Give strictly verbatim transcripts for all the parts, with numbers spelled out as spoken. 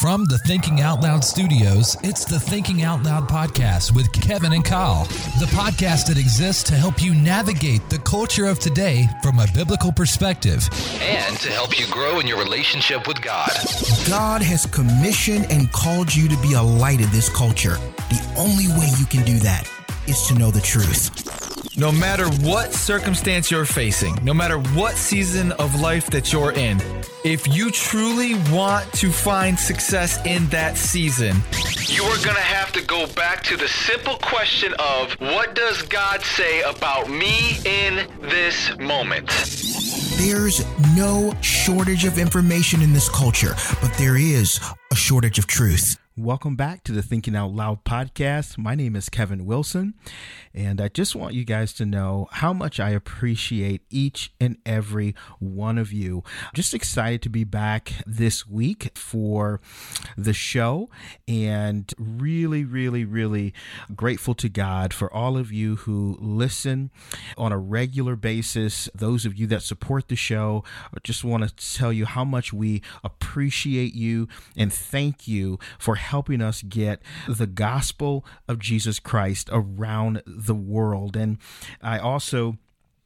From the Thinking Out Loud studios, it's the Thinking Out Loud podcast with Kevin and Kyle, the podcast that exists to help you navigate the culture of today from a biblical perspective and to help you grow in your relationship with God. God has commissioned and called you to be a light in this culture. The only way you can do that is to know the truth. No matter what circumstance you're facing, no matter what season of life that you're in, if you truly want to find success in that season, you are going to have to go back to the simple question of, what does God say about me in this moment? There's no shortage of information in this culture, but there is a shortage of truth. Welcome back to the Thinking Out Loud podcast. My name is Kevin Wilson, and I just want you guys to know how much I appreciate each and every one of you. Just excited to be back this week for the show, and really, really, really grateful to God for all of you who listen on a regular basis. Those of you that support the show, I just want to tell you how much we appreciate you and thank you for helping us get the gospel of Jesus Christ around the world. And I also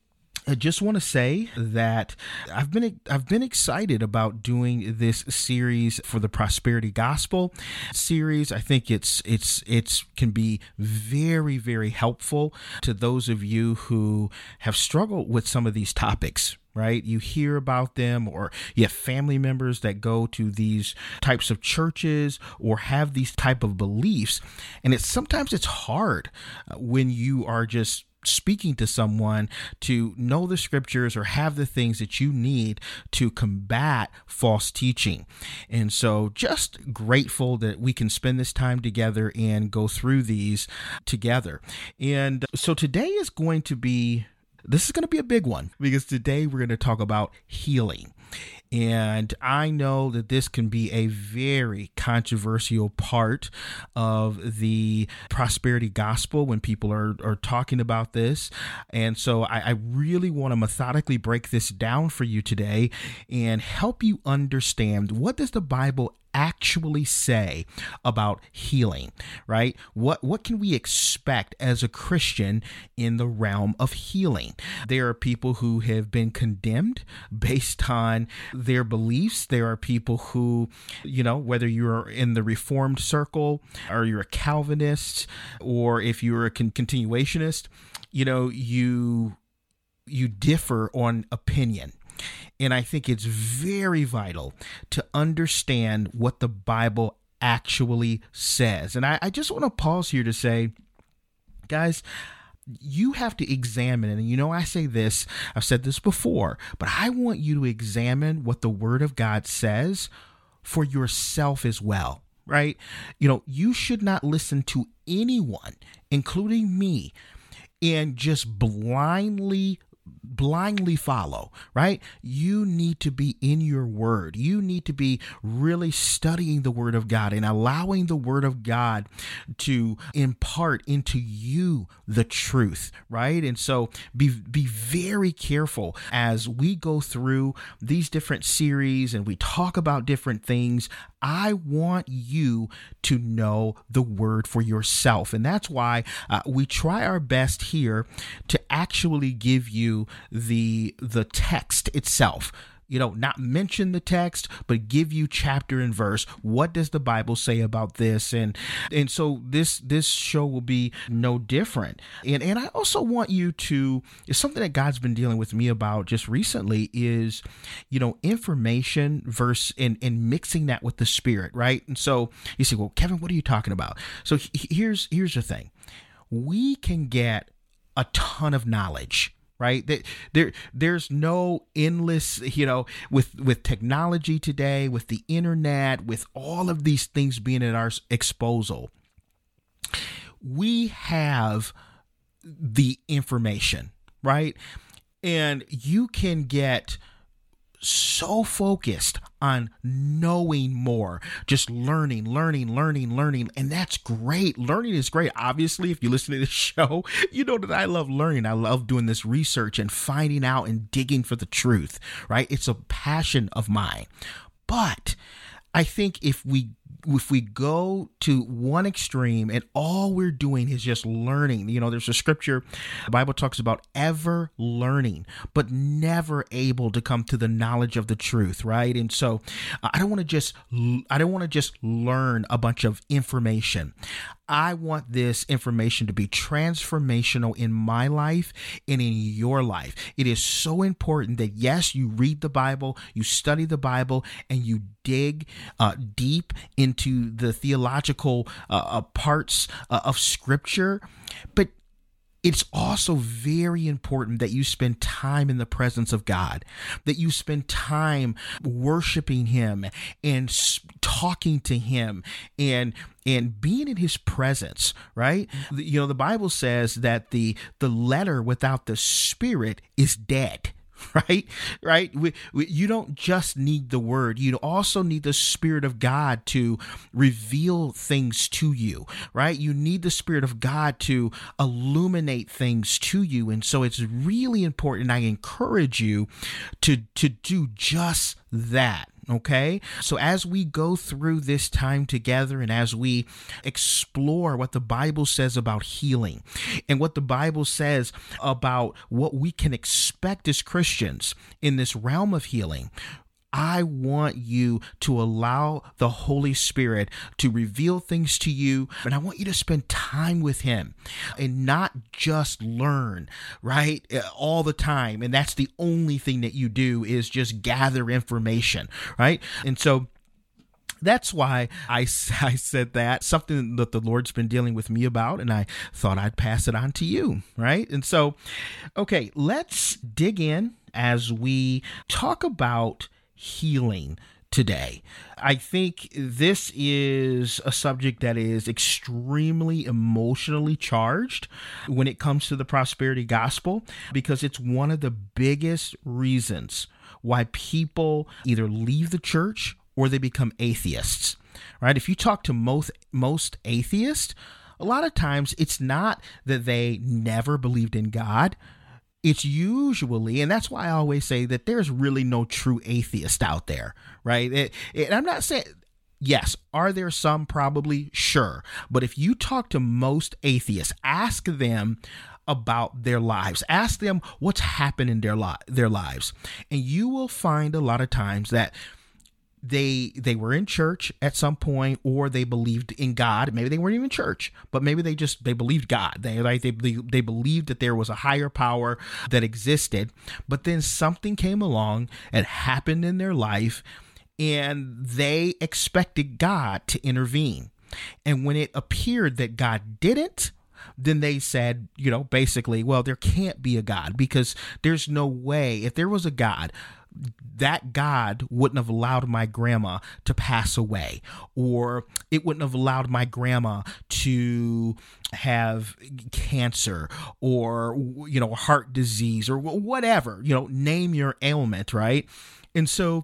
I just want to say that I've been I've been excited about doing this series for the Prosperity Gospel series. I think it's it's it's can be very, very helpful to those of you who have struggled with some of these topics. Right? You hear about them, or you have family members that go to these types of churches or have these type of beliefs. And it's sometimes it's hard when you are just speaking to someone to know the scriptures or have the things that you need to combat false teaching. And so just grateful that we can spend this time together and go through these together. And so today is going to be This is going to be a big one, because today we're going to talk about healing. And I know that this can be a very controversial part of the prosperity gospel when people are, are talking about this. And so I, I really want to methodically break this down for you today and help you understand, what does the Bible actually say about healing, right? What what can we expect as a Christian in the realm of healing? There are people who have been condemned based on their beliefs. There are people who, you know, whether you're in the Reformed circle or you're a Calvinist, or if you're a con- continuationist, you know, you you differ on opinion. And I think it's very vital to understand what the Bible actually says. And I, I just want to pause here to say, guys, you have to examine, and you know, I say this, I've said this before, but I want you to examine what the Word of God says for yourself as well, right? You know, you should not listen to anyone, including me, and just blindly blindly follow, right? You need to be in your word. You need to be really studying the word of God and allowing the word of God to impart into you the truth, right? And so be be very careful as we go through these different series and we talk about different things. I want you to know the word for yourself. And that's why uh, we try our best here to actually give you the the text itself. You know, not mention the text, but give you chapter and verse. What does the Bible say about this? And and so this this show will be no different. And and I also want you to, it's something that God's been dealing with me about just recently is, you know, information versus and, and mixing that with the Spirit, right? And so you say, well, Kevin, what are you talking about? So here's here's the thing. We can get a ton of knowledge, right? That there, there's no endless, you know, with, with technology today, with the internet, with all of these things being at our disposal, we have the information, right? And you can get so focused on knowing more, just learning, learning, learning, learning. And that's great. Learning is great. Obviously, if you listen to this show, you know that I love learning. I love doing this research and finding out and digging for the truth, right? It's a passion of mine. But I think if we if we go to one extreme and all we're doing is just learning, you know, there's a scripture, the Bible talks about ever learning, but never able to come to the knowledge of the truth, right? And so I don't want to just, I don't want to just learn a bunch of information. I want this information to be transformational in my life and in your life. It is so important that, yes, you read the Bible, you study the Bible, and you dig uh, deep into the theological uh, uh, parts uh, of Scripture. But it's also very important that you spend time in the presence of God, that you spend time worshiping Him and talking to Him and and being in His presence, right? You know, the Bible says that the the letter without the Spirit is dead. Right, right. We, we, you don't just need the word. You also need the Spirit of God to reveal things to you, right? You need the Spirit of God to illuminate things to you. And so it's really important. I encourage you to, to do just that. Okay, so as we go through this time together and as we explore what the Bible says about healing and what the Bible says about what we can expect as Christians in this realm of healing, I want you to allow the Holy Spirit to reveal things to you, and I want you to spend time with Him and not just learn, right, all the time. And that's the only thing that you do is just gather information, right? And so that's why I, I said that, something that the Lord's been dealing with me about, and I thought I'd pass it on to you, right? And so, okay, let's dig in as we talk about healing today. I think this is a subject that is extremely emotionally charged when it comes to the prosperity gospel, because it's one of the biggest reasons why people either leave the church or they become atheists, right? If you talk to most, most atheists, a lot of times it's not that they never believed in God. It's usually, and that's why I always say that there's really no true atheist out there, right? It, it, I'm not saying, yes, are there some? Probably, sure. But if you talk to most atheists, ask them about their lives, ask them what's happened in their, li- their lives, and you will find a lot of times that They they were in church at some point, or they believed in God. Maybe they weren't even in church, but maybe they just they believed God. They like they they believed that there was a higher power that existed. But then something came along and happened in their life, and they expected God to intervene. And when it appeared that God didn't, then they said, you know, basically, well, there can't be a God, because there's no way. If there was a God, that God wouldn't have allowed my grandma to pass away, or it wouldn't have allowed my grandma to have cancer, or, you know, heart disease, or whatever, you know, name your ailment, right? And so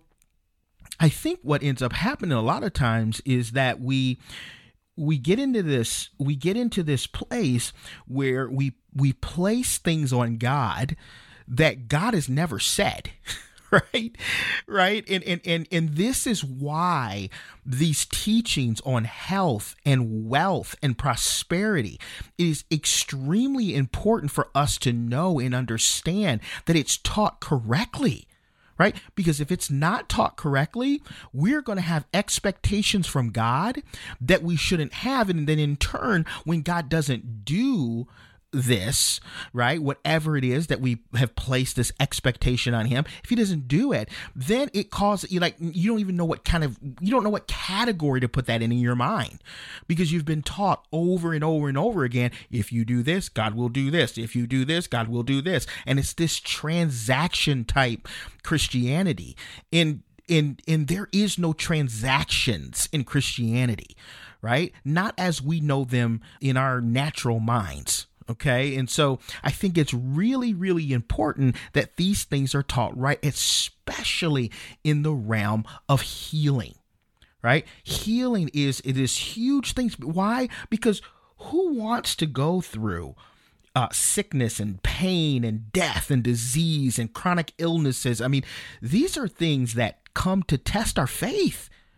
I think what ends up happening a lot of times is that we we get into this we get into this place where we we place things on God that God has never said. Right, right. And, and, and, and this is why these teachings on health and wealth and prosperity is extremely important for us to know and understand that it's taught correctly. Right? Because if it's not taught correctly, we're going to have expectations from God that we shouldn't have. And then in turn, when God doesn't do this, right, whatever it is that we have placed this expectation on Him, if He doesn't do it, then it causes you, like, you don't even know what kind of, you don't know what category to put that in in your mind, because you've been taught over and over and over again, if you do this, God will do this. If you do this, God will do this. And it's this transaction type Christianity. And, and, and there is no transactions in Christianity, right? Not as we know them in our natural minds. Okay. And so I think it's really, really important that these things are taught right, especially in the realm of healing, right? Healing is, it is huge things. Why? Because who wants to go through uh, sickness and pain and death and disease and chronic illnesses? I mean, these are things that come to test our faith.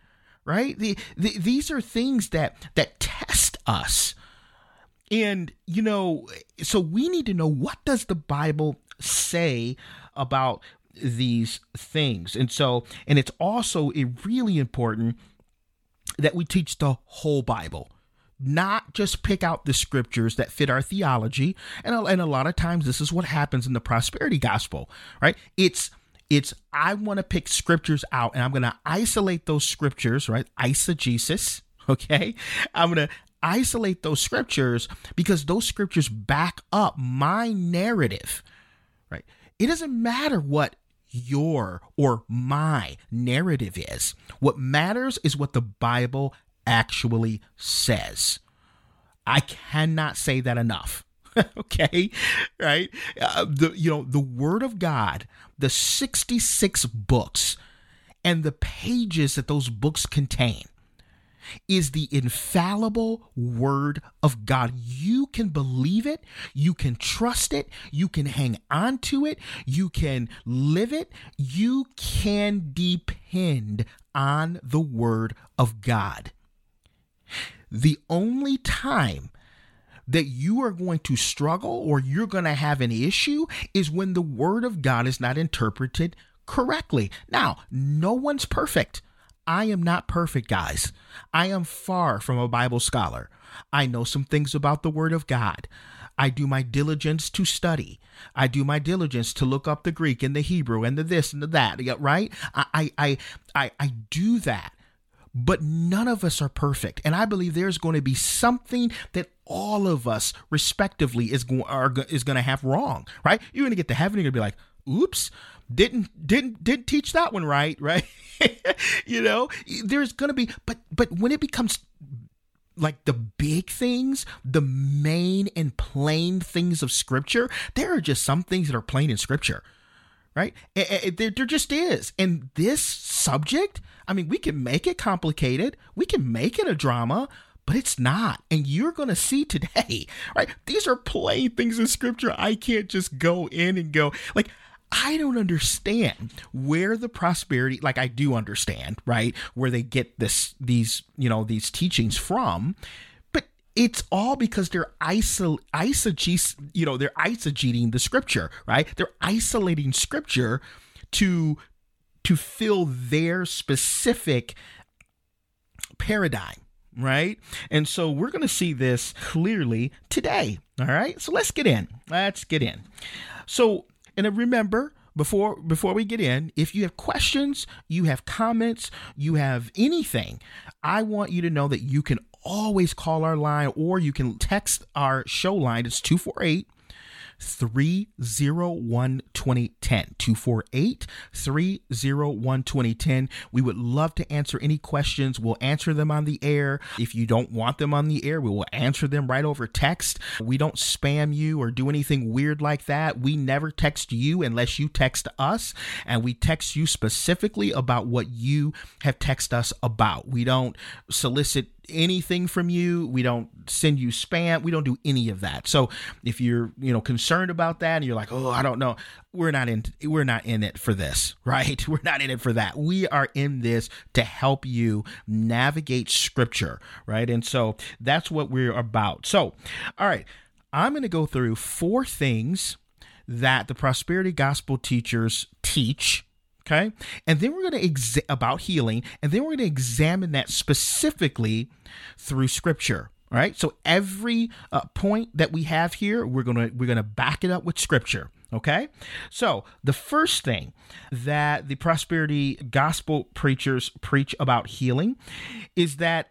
right? The, the, these are things that that test us. And, you know, so we need to know, what does the Bible say about these things? And so, and it's also a really important that we teach the whole Bible, not just pick out the scriptures that fit our theology. And a, and a lot of times this is what happens in the prosperity gospel, right? It's, it's, I want to pick scriptures out and I'm going to isolate those scriptures, right? Eisegesis. Okay. I'm going to isolate those scriptures because those scriptures back up my narrative, right? It doesn't matter what your or my narrative is. What matters is what the Bible actually says. I cannot say that enough. Okay, right? Uh, the you know the Word of God, the sixty-six books, and the pages that those books contain, is the infallible Word of God. You can believe it, you can trust it, you can hang on to it, you can live it, you can depend on the Word of God. The only time that you are going to struggle or you're going to have an issue is when the Word of God is not interpreted correctly. Now, no one's perfect. I am not perfect, guys. I am far from a Bible scholar. I know some things about the Word of God. I do my diligence to study. I do my diligence to look up the Greek and the Hebrew and the this and the that, right? I, I, I, I do that. But none of us are perfect. And I believe there's going to be something that all of us respectively is going are is going to have wrong, right? You're going to get to heaven and you're going to be like, oops, didn't didn't didn't teach that one right, right? You know, there's going to be, but but when it becomes like the big things, the main and plain things of Scripture, there are just some things that are plain in Scripture. Right? There, there just is. And this subject, I mean, we can make it complicated. We can make it a drama, but it's not. And you're going to see today, right? These are plain things in Scripture. I can't just go in and go, like, I don't understand where the prosperity, like I do understand, right? Where they get this, these, you know, these teachings from. It's all because they're iso, isogees, you know, they're eisegeting the Scripture, right? They're isolating Scripture to to fill their specific paradigm, right? And so we're going to see this clearly today, all right? So let's get in. Let's get in. So, and remember, Before before we get in, if you have questions, you have comments, you have anything, I want you to know that you can always call our line or you can text our show line. It's two four eight, three oh one, two oh one oh. two four eight, three oh one, two oh one oh. We would love to answer any questions. We'll answer them on the air. If you don't want them on the air, we will answer them right over text. We don't spam you or do anything weird like that. We never text you unless you text us, and we text you specifically about what you have texted us about. We don't solicit anything from you. We don't send you spam. We don't do any of that. So if you're, you know, concerned about that and you're like, oh, I don't know, we're not in, we're not in it for this, right? We're not in it for that. We are in this to help you navigate Scripture, right? And so that's what we're about. So, all right, I'm going to go through four things that the prosperity gospel teachers teach. Okay. And then we're going to exa- about healing, and then we're going to examine that specifically through Scripture. All right. So every uh, point that we have here, we're going to we're going to back it up with Scripture. Okay. So the first thing that the prosperity gospel preachers preach about healing is that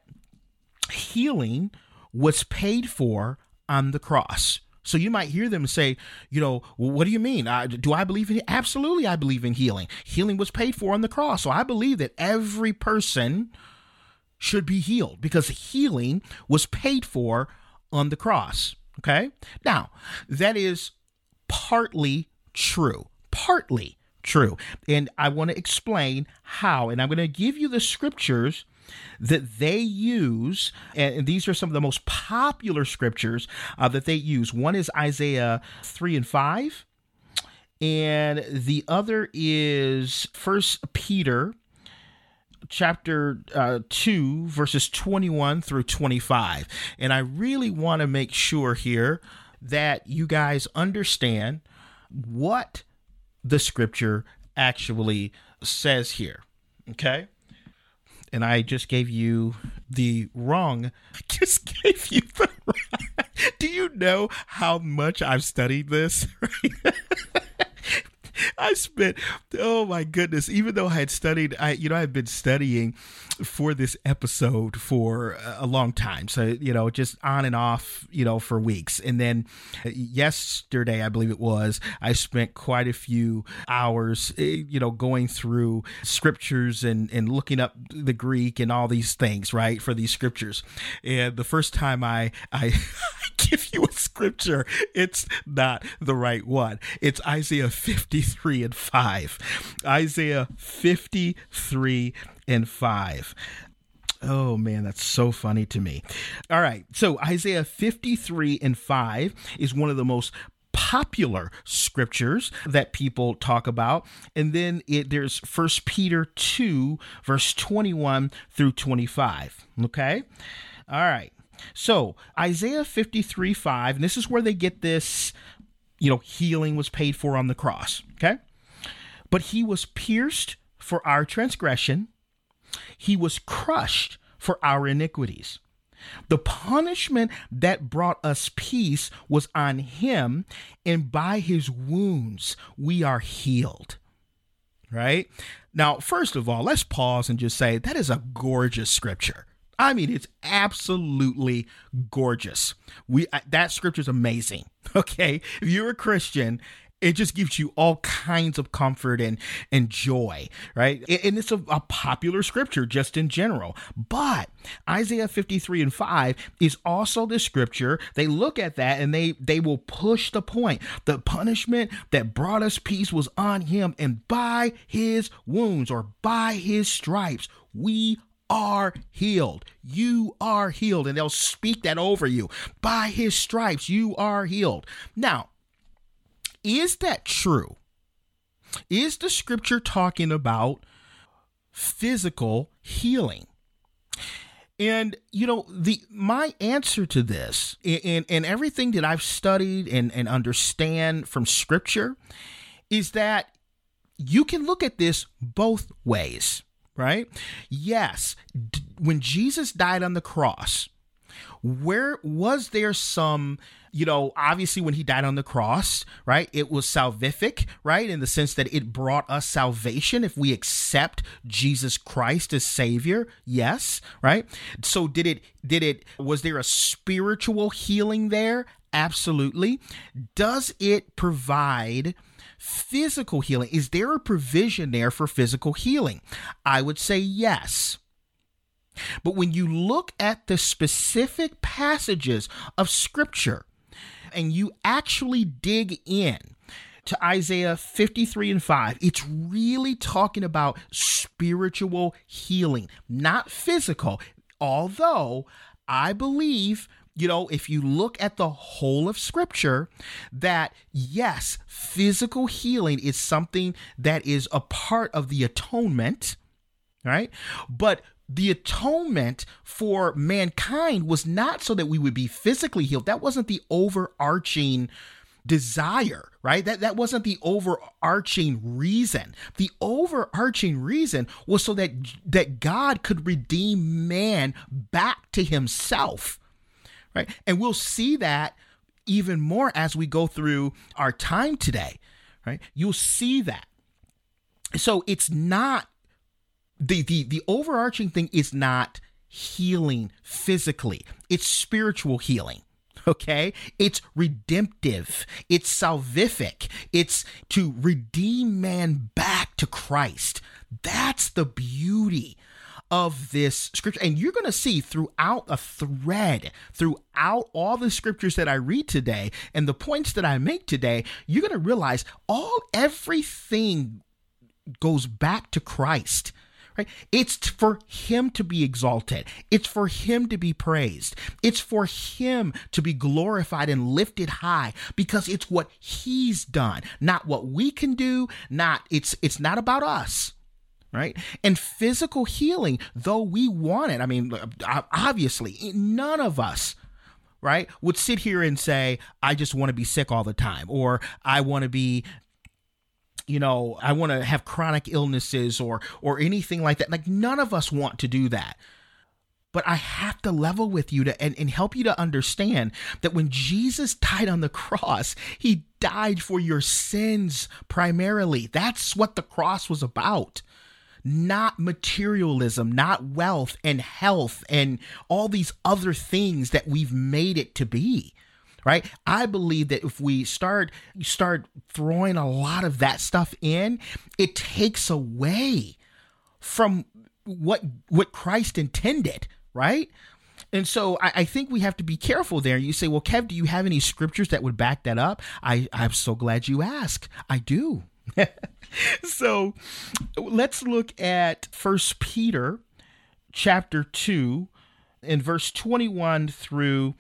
healing was paid for on the cross. So you might hear them say, you know, well, what do you mean? Uh, do I believe in it? Absolutely, I believe in healing. Healing was paid for on the cross. So I believe that every person should be healed because healing was paid for on the cross. Okay. Now, that is partly true, partly true. And I want to explain how, and I'm going to give you the scriptures that they use, and these are some of the most popular scriptures uh, that they use. One is Isaiah three and five, and the other is First Peter chapter uh, two, verses twenty-one through twenty-five. And I really want to make sure here that you guys understand what the scripture actually says here. Okay? And I just gave you the wrong, I just gave you the wrong. Do you know how much I've studied this? Right? I spent, oh my goodness, even though I had studied, I, you know, I've been studying for this episode for a long time. So, you know, just on and off, you know, for weeks. And then yesterday, I believe it was, I spent quite a few hours, you know, going through scriptures and, and looking up the Greek and all these things, right, for these scriptures. And the first time I, I, give you a scripture, it's not the right one. It's Isaiah fifty-three and five. Isaiah fifty-three and five. Oh man, that's so funny to me. All right. So Isaiah fifty-three and five is one of the most popular scriptures that people talk about. And then it, there's First Peter two, verse twenty-one through twenty-five. Okay. All right. So Isaiah fifty-three five, and this is where they get this, you know, healing was paid for on the cross. Okay. But he was pierced for our transgression. He was crushed for our iniquities. The punishment that brought us peace was on him, and by his wounds we are healed. Right? Now, first of all, let's pause and just say that is a gorgeous scripture. I mean, it's absolutely gorgeous. We that scripture is amazing. Okay, if you're a Christian, it just gives you all kinds of comfort and and joy, right? And it's a, a popular scripture just in general. But Isaiah fifty-three and five is also the scripture. They look at that and they they will push the point. The punishment that brought us peace was on him, and by his wounds or by his stripes we are healed. You are healed. And they'll speak that over you. By his stripes, you are healed. Now, is that true? Is the scripture talking about physical healing? And, you know, the my answer to this and, and everything that I've studied and, and understand from scripture is that you can look at this both ways. Right? Yes. D- when Jesus died on the cross, where was there some, you know, obviously when he died on the cross, right? It was salvific, right? In the sense that it brought us salvation if we accept Jesus Christ as Savior. Yes. Right. So did it, did it, was there a spiritual healing there? Absolutely. Does it provide physical healing? Is there a provision there for physical healing? I would say yes. But when you look at the specific passages of scripture and you actually dig in to Isaiah fifty-three and five, it's really talking about spiritual healing, not physical. Although I believe, you know, if you look at the whole of scripture, that yes, physical healing is something that is a part of the atonement, right? But the atonement for mankind was not so that we would be physically healed. That wasn't the overarching desire, right? That, that wasn't the overarching reason. The overarching reason was so that, that God could redeem man back to himself. Right. And we'll see that even more as we go through our time today. Right. You'll see that. So it's not the, the, the overarching thing is not healing physically. It's spiritual healing. Okay. It's redemptive. It's salvific. It's to redeem man back to Christ. That's the beauty of this scripture. And you're going to see throughout a thread, throughout all the scriptures that I read today and the points that I make today, you're going to realize all everything goes back to Christ. Right? It's for him to be exalted. It's for him to be praised. It's for him to be glorified and lifted high because it's what he's done, not what we can do. Not it's it's not about us. right? And physical healing, though we want it, I mean, obviously, none of us, right, would sit here and say, I just want to be sick all the time, or I want to be, you know, I want to have chronic illnesses or or anything like that. Like, none of us want to do that. But I have to level with you to and, and help you to understand that when Jesus died on the cross, he died for your sins primarily. That's what the cross was about. Not materialism, not wealth and health and all these other things that we've made it to be. Right? I believe that if we start start throwing a lot of that stuff in, it takes away from what what Christ intended. Right? And so I, I think we have to be careful there. You say, well, Kev, do you have any scriptures that would back that up? I, I'm so glad you asked. I do. So let's look at First Peter chapter two and verse twenty-one through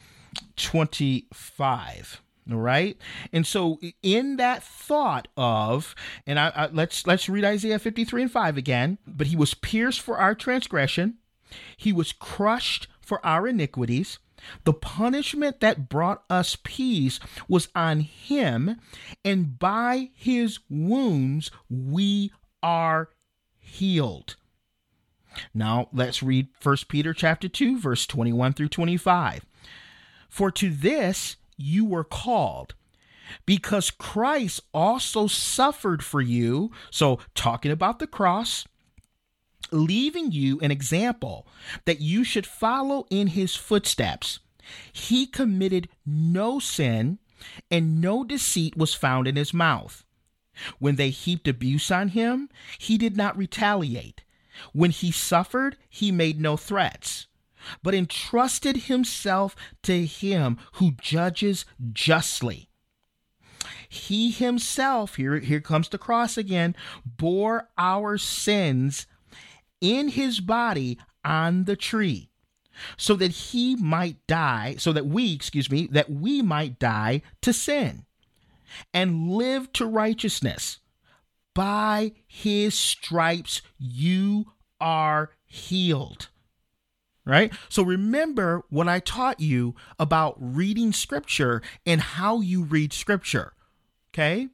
twenty-five. All right. And so in that thought of, and I, I, let's let's read Isaiah fifty-three and five again. But he was pierced for our transgression. He was crushed for our iniquities. The punishment that brought us peace was on him, and by his wounds we are healed. Now let's read First Peter chapter two, verse twenty-one through twenty-five. For to this you were called, because Christ also suffered for you. So talking about the cross, leaving you an example that you should follow in his footsteps. He committed no sin, and no deceit was found in his mouth. When they heaped abuse on him, he did not retaliate. When he suffered, he made no threats, but entrusted himself to him who judges justly. He himself, here, here comes the cross again, bore our sins in his body on the tree, so that he might die, so that we, excuse me, that we might die to sin and live to righteousness. By his stripes you are healed. Right? So remember what I taught you about reading scripture and how you read scripture. Okay?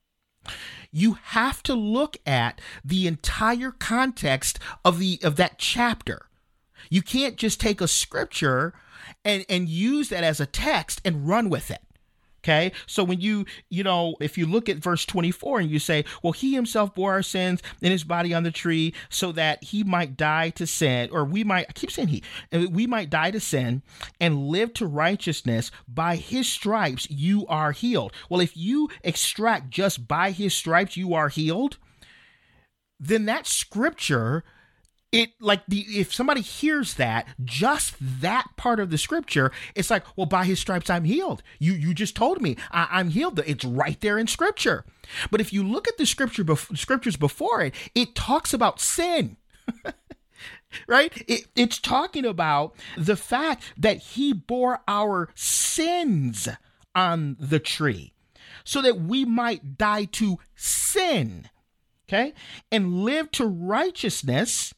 You have to look at the entire context of the of that chapter. You can't just take a scripture and, and use that as a text and run with it. Okay, so when you, you know, if you look at verse twenty-four and you say, well, he himself bore our sins in his body on the tree so that he might die to sin, or we might, I keep saying he, we might die to sin and live to righteousness. By his stripes, you are healed. Well, if you extract just by his stripes, you are healed, then that scripture, it like the if somebody hears that, just that part of the scripture, it's like, well, by his stripes I'm healed. You you just told me I, I'm healed. It's right there in scripture. But if you look at the scripture bef- scriptures before it, it talks about sin. Right? It, it's talking about the fact that he bore our sins on the tree so that we might die to sin. Okay? And live to righteousness.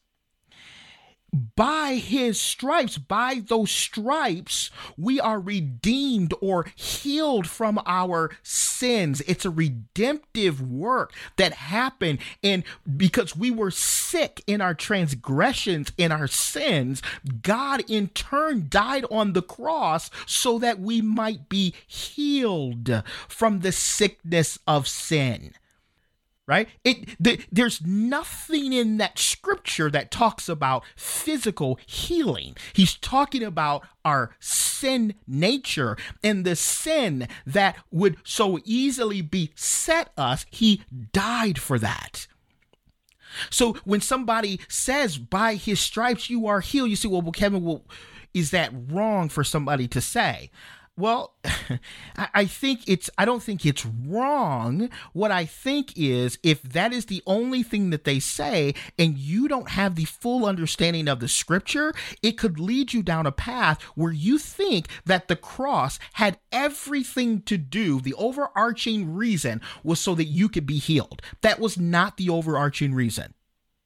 By his stripes, by those stripes, we are redeemed or healed from our sins. It's a redemptive work that happened. And because we were sick in our transgressions, in our sins, God in turn died on the cross so that we might be healed from the sickness of sin. Right? It the, there's nothing in that scripture that talks about physical healing. He's talking about our sin nature and the sin that would so easily beset us. He died for that. So when somebody says, by his stripes you are healed, you say, well, well Kevin, well, is that wrong for somebody to say? Well, I think it's, I don't think it's wrong. What I think is, if that is the only thing that they say and you don't have the full understanding of the scripture, it could lead you down a path where you think that the cross had everything to do, the overarching reason was so that you could be healed. That was not the overarching reason.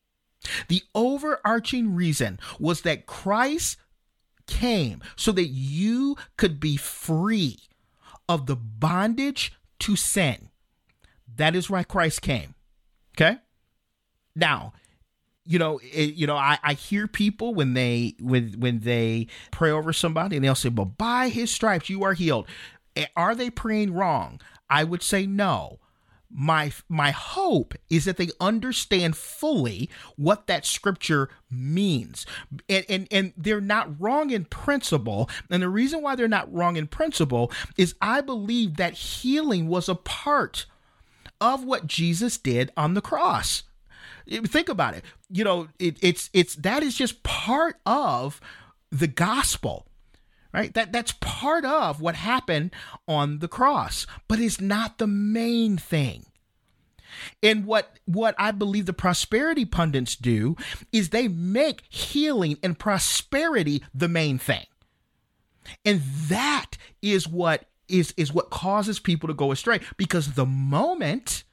The overarching reason was that Christ came so that you could be free of the bondage to sin. That is why Christ came. Okay? Now, you know, it, you know, I, I hear people when they when when they pray over somebody and they'll say, "Well, by his stripes you are healed." Are they praying wrong? I would say no. My my hope is that they understand fully what that scripture means. And, and, and they're not wrong in principle. And the reason why they're not wrong in principle is I believe that healing was a part of what Jesus did on the cross. Think about it. You know, it, it's it's that is just part of the gospel. Right? That that's part of what happened on the cross, but it's not the main thing. And what what I believe the prosperity pundits do is they make healing and prosperity the main thing. And that is what is is what causes people to go astray, because the moment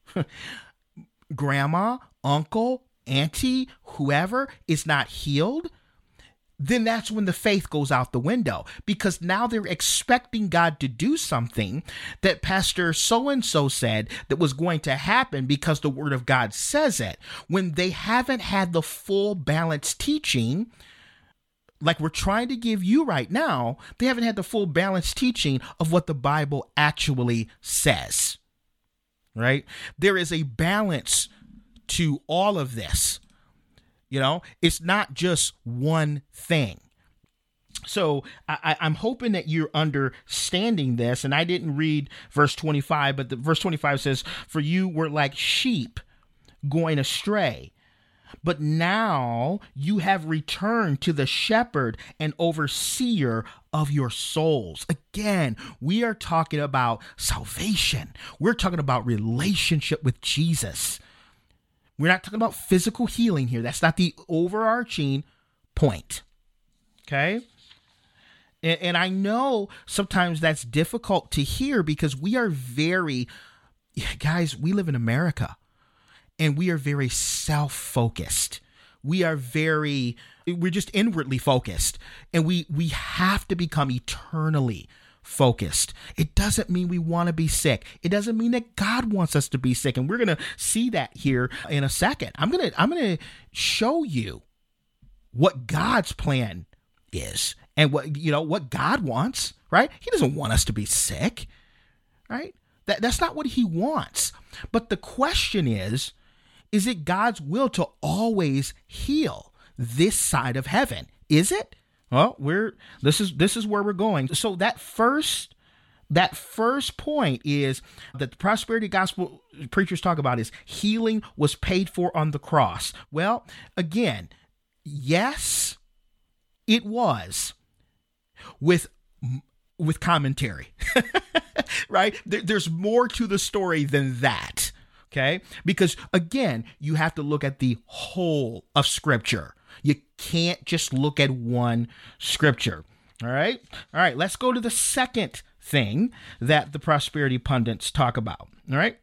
grandma, uncle, auntie, whoever is not healed, then that's when the faith goes out the window, because now they're expecting God to do something that Pastor so-and-so said that was going to happen because the word of God says it, when they haven't had the full balanced teaching like we're trying to give you right now. They haven't had the full balanced teaching of what the Bible actually says, right? There is a balance to all of this. You know, it's not just one thing. So I, I'm hoping that you're understanding this. And I didn't read verse twenty-five, but the verse twenty-five says, "For you were like sheep going astray, but now you have returned to the shepherd and overseer of your souls." Again, we are talking about salvation. We're talking about relationship with Jesus. We're not talking about physical healing here. That's not the overarching point. Okay? And, and I know sometimes that's difficult to hear because we are very, guys, we live in America and we are very self-focused. We are very, we're just inwardly focused, and we, we have to become eternally focused. It doesn't mean we want to be sick. It doesn't mean that God wants us to be sick. And we're going to see that here in a second. I'm going to, I'm going to show you what God's plan is and what, you know, what God wants, right? He doesn't want us to be sick, right? That that's not what he wants. But the question is, is it God's will to always heal this side of heaven? Is it? Well, we're this is this is where we're going. So that first that first point is that the prosperity gospel preachers talk about is healing was paid for on the cross. Well, again, yes, it was with with commentary, right? There, there's more to the story than that. Okay, because again, you have to look at the whole of Scripture. You can't just look at one scripture. All right. All right. Let's go to the second thing that the prosperity pundits talk about. All right.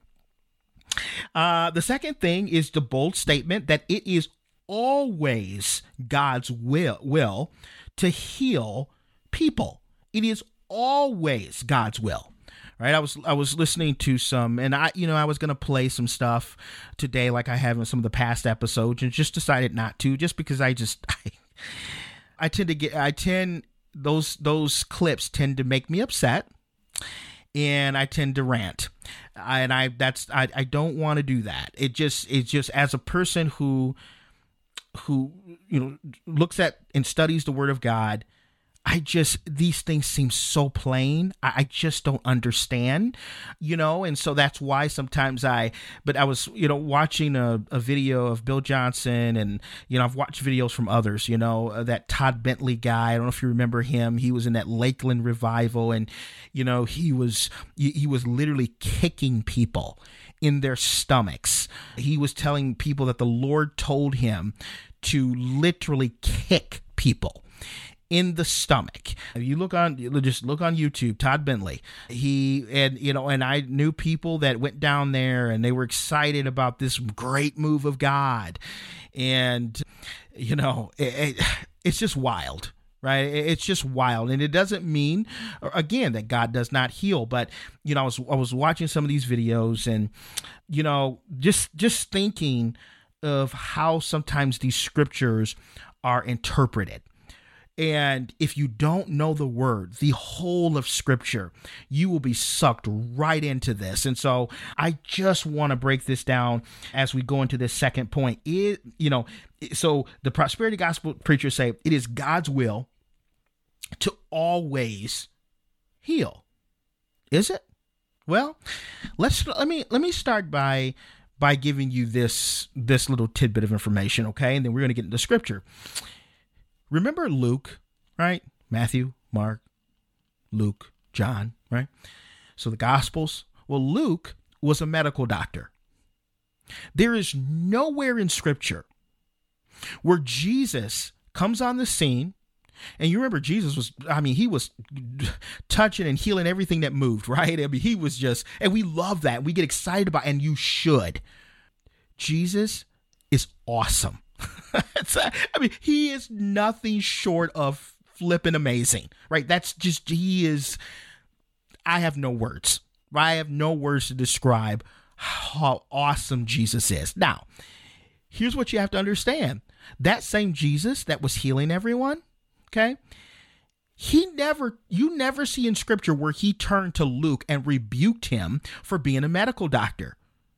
Uh, the second thing is the bold statement that it is always God's will, will to heal people. It is always God's will. Right, I was I was listening to some, and I you know I was gonna play some stuff today, like I have in some of the past episodes, and just decided not to, just because I just I, I tend to get I tend those those clips tend to make me upset, and I tend to rant, and I that's I, I don't want to do that. It just it's just as a person who who you know looks at and studies the Word of God, I just, these things seem so plain. I, I just don't understand, you know, and so that's why sometimes I, but I was, you know, watching a, a video of Bill Johnson, and, you know, I've watched videos from others, you know, uh, that Todd Bentley guy. I don't know if you remember him. He was in that Lakeland revival, and, you know, he was, he, he was literally kicking people in their stomachs. He was telling people that the Lord told him to literally kick people. in the stomach. If you look on, just look on YouTube, Todd Bentley. He, and, you know, and I knew people that went down there and they were excited about this great move of God. And, you know, it, it, it's just wild. Right. It's just wild. And it doesn't mean, again, that God does not heal. But, you know, I was I was watching some of these videos and, you know, just just thinking of how sometimes these scriptures are interpreted. And if you don't know the word, the whole of scripture, you will be sucked right into this. And so I just want to break this down as we go into this second point. It, you know, so the prosperity gospel preachers say it is God's will to always heal. Is it? Well, let's let me let me start by by giving you this this little tidbit of information, okay? And then we're going to get into scripture. Remember Luke, right? Matthew, Mark, Luke, John, right? So the Gospels. Well, Luke was a medical doctor. There is nowhere in Scripture where Jesus comes on the scene. And you remember Jesus was, I mean, he was touching and healing everything that moved, right? I mean, he was just, and we love that. We get excited about, and you should. Jesus is awesome. I mean, he is nothing short of flipping amazing, right? That's just, he is, I have no words, right? I have no words to describe how awesome Jesus is. Now, here's what you have to understand. That same Jesus that was healing everyone, okay, he never, you never see in scripture where he turned to Luke and rebuked him for being a medical doctor.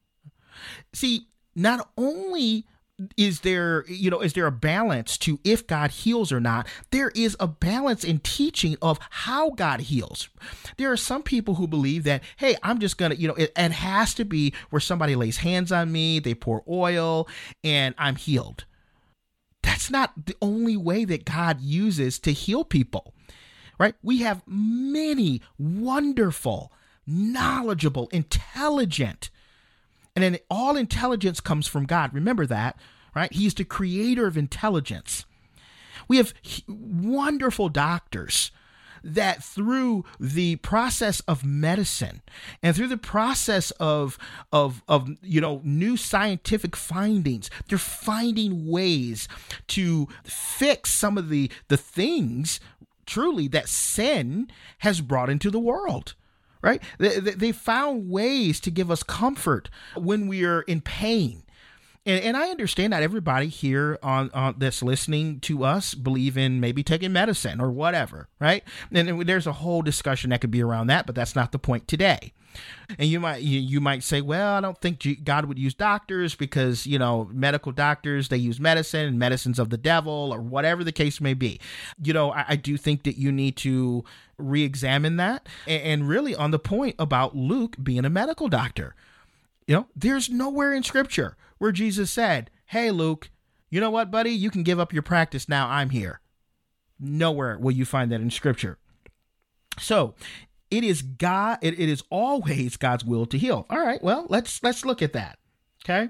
See, not only is there, you know, is there a balance to if God heals or not? There is a balance in teaching of how God heals. There are some people who believe that, hey, I'm just going to, you know, it, it has to be where somebody lays hands on me, they pour oil, and I'm healed. That's not the only way that God uses to heal people, right? We have many wonderful, knowledgeable, intelligent, and then all intelligence comes from God. Remember that, right? He's the creator of intelligence. We have wonderful doctors that through the process of medicine and through the process of, of, of, you know, new scientific findings, they're finding ways to fix some of the, the things truly that sin has brought into the world. Right? They, they found ways to give us comfort when we are in pain. And, and I understand not everybody here on, on that's listening to us believe in maybe taking medicine or whatever, right? And there's a whole discussion that could be around that, but that's not the point today. And you might you, you might say, well, I don't think God would use doctors because, you know, medical doctors, they use medicine and medicine's of the devil or whatever the case may be. You know, I, I do think that you need to re-examine that. And, and really on the point about Luke being a medical doctor, you know, there's nowhere in scripture where Jesus said, hey, Luke, you know what, buddy? You can give up your practice now. I'm here. Nowhere will you find that in scripture. So it is God. It, it is always God's will to heal. All right. Well, let's let's look at that. Okay.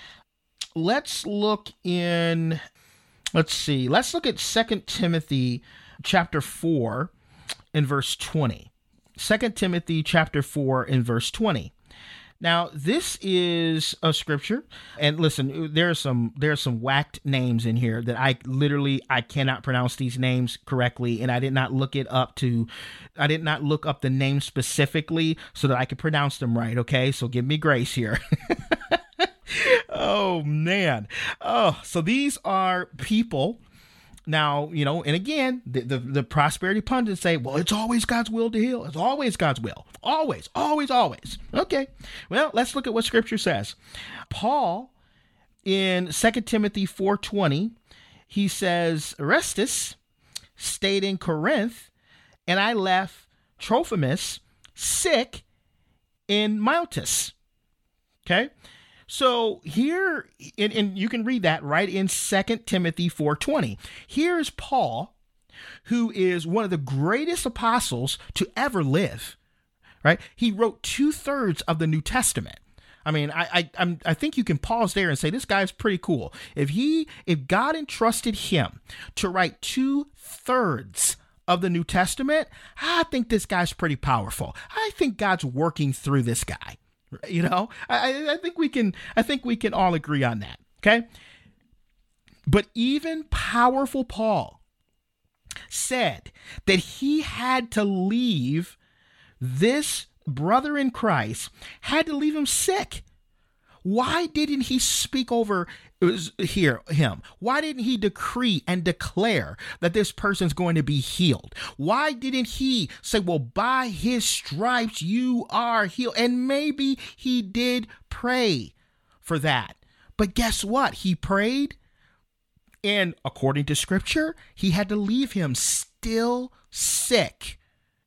Let's look in. Let's see. Let's look at Second Timothy chapter four in verse twenty. Second Timothy chapter four in verse twenty. Now, this is a scripture, and listen, there are some there are some whacked names in here that I literally I cannot pronounce these names correctly, and I did not look it up to, I did not look up the name specifically so that I could pronounce them right. Okay, so give me grace here. Oh man, oh, so these are people. Now, you know, and again, the, the, the prosperity pundits say, well, it's always God's will to heal. It's always God's will. Always, always, always. Okay. Well, let's look at what scripture says. Paul in Second Timothy four twenty, he says, Arestus stayed in Corinth, and I left Trophimus sick in Miletus. Okay. So here, and, and you can read that right in Second Timothy four twenty. Here's Paul, who is one of the greatest apostles to ever live, right? He wrote two-thirds of the New Testament. I mean, I I I'm, I think you can pause there and say this guy's pretty cool. If he, if God entrusted him to write two thirds of the New Testament, I think this guy's pretty powerful. I think God's working through this guy. You know, I, I think we can. I think we can all agree on that. Okay. But even powerful Paul said that he had to leave this brother in Christ, had to leave him sick. Why didn't he speak over here him? Why didn't he decree and declare that this person's going to be healed? Why didn't he say, well, by his stripes you are healed? And maybe he did pray for that. But guess what? He prayed, and according to scripture, he had to leave him still sick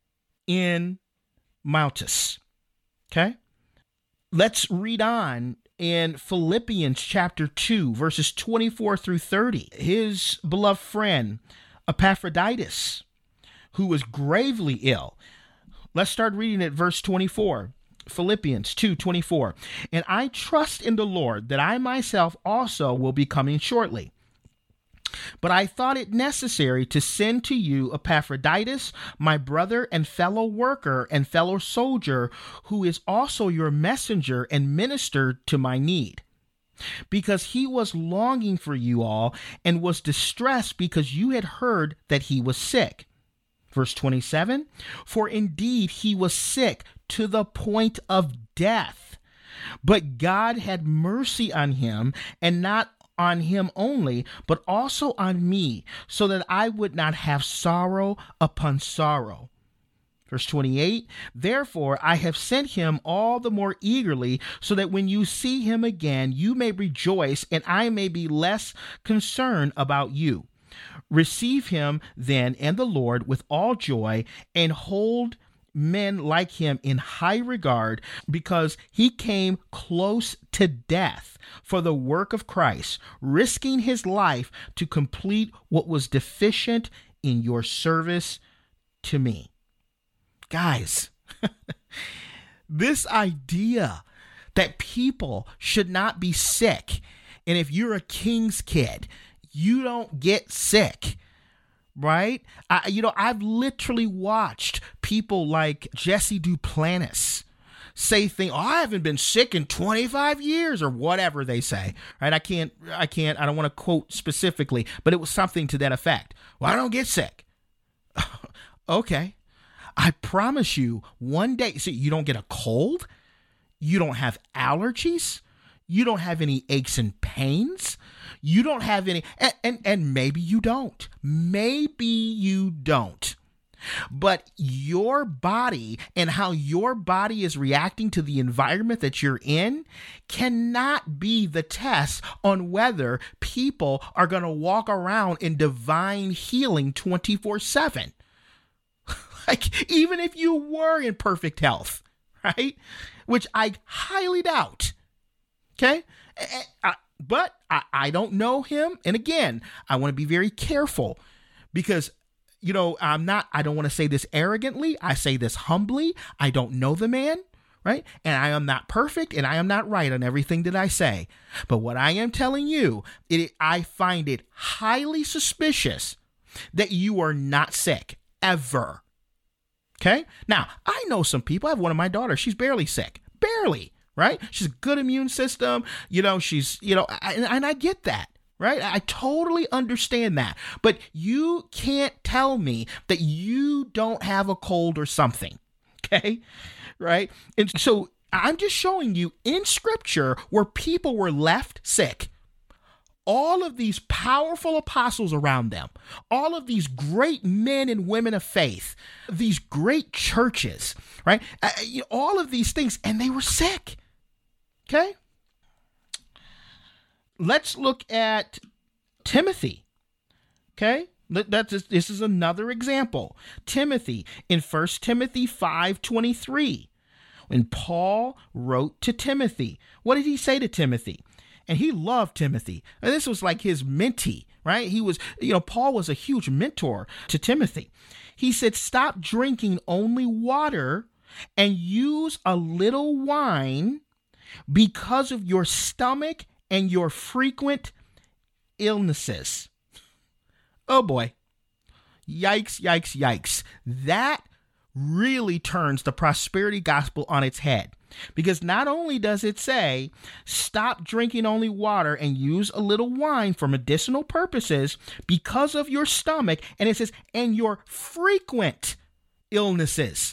in Miletus. Okay? Let's read on in Philippians chapter two, verses twenty-four through thirty. His beloved friend, Epaphroditus, who was gravely ill. Let's start reading at verse twenty-four. Philippians two twenty-four. And I trust in the Lord that I myself also will be coming shortly. But I thought it necessary to send to you Epaphroditus, my brother and fellow worker and fellow soldier, who is also your messenger and minister to my need, because he was longing for you all and was distressed because you had heard that he was sick. Verse twenty-seven, for indeed he was sick to the point of death, but God had mercy on him, and not on him only, but also on me, so that I would not have sorrow upon sorrow. Verse twenty-eight, therefore I have sent him all the more eagerly, so that when you see him again, you may rejoice, and I may be less concerned about you. Receive him then in the Lord with all joy, and hold men like him in high regard, because he came close to death for the work of Christ, risking his life to complete what was deficient in your service to me. Guys, this idea that people should not be sick, and if you're a king's kid, you don't get sick. Right? I, you know, I've literally watched people like Jesse Duplantis say things, oh, I haven't been sick in twenty-five years or whatever they say. Right? I can't, I can't, I don't want to quote specifically, but it was something to that effect. Well, I don't get sick. Okay. I promise you one day, so you don't get a cold. You don't have allergies. You don't have any aches and pains. You don't have any, and, and, and maybe you don't. Maybe you don't. But your body and how your body is reacting to the environment that you're in cannot be the test on whether people are going to walk around in divine healing twenty-four seven. Like, even if you were in perfect health, right? Which I highly doubt. Okay? I, But I, I don't know him. And again, I want to be very careful because, you know, I'm not, I don't want to say this arrogantly. I say this humbly. I don't know the man, right? And I am not perfect and I am not right on everything that I say. But what I am telling you, it, I find it highly suspicious that you are not sick ever. Okay? Now, I know some people. I have one of my daughters. She's barely sick. Barely. Right? She's a good immune system. You know, she's, you know, I, and I get that, right? I totally understand that. But you can't tell me that you don't have a cold or something. Okay? Right? And so I'm just showing you in scripture where people were left sick. All of these powerful apostles around them, all of these great men and women of faith, these great churches, right? Uh, you know, all of these things, and they were sick. Okay, let's look at Timothy. Okay, that's this is another example. Timothy in First Timothy five twenty-three, when Paul wrote to Timothy, what did he say to Timothy? And he loved Timothy. And this was like his mentee, right? He was, you know, Paul was a huge mentor to Timothy. He said, "Stop drinking only water and use a little wine because of your stomach and your frequent illnesses. Oh boy. Yikes, yikes, yikes. That really turns the prosperity gospel on its head. Because not only does it say, stop drinking only water and use a little wine for medicinal purposes because of your stomach, and it says, and your frequent illnesses.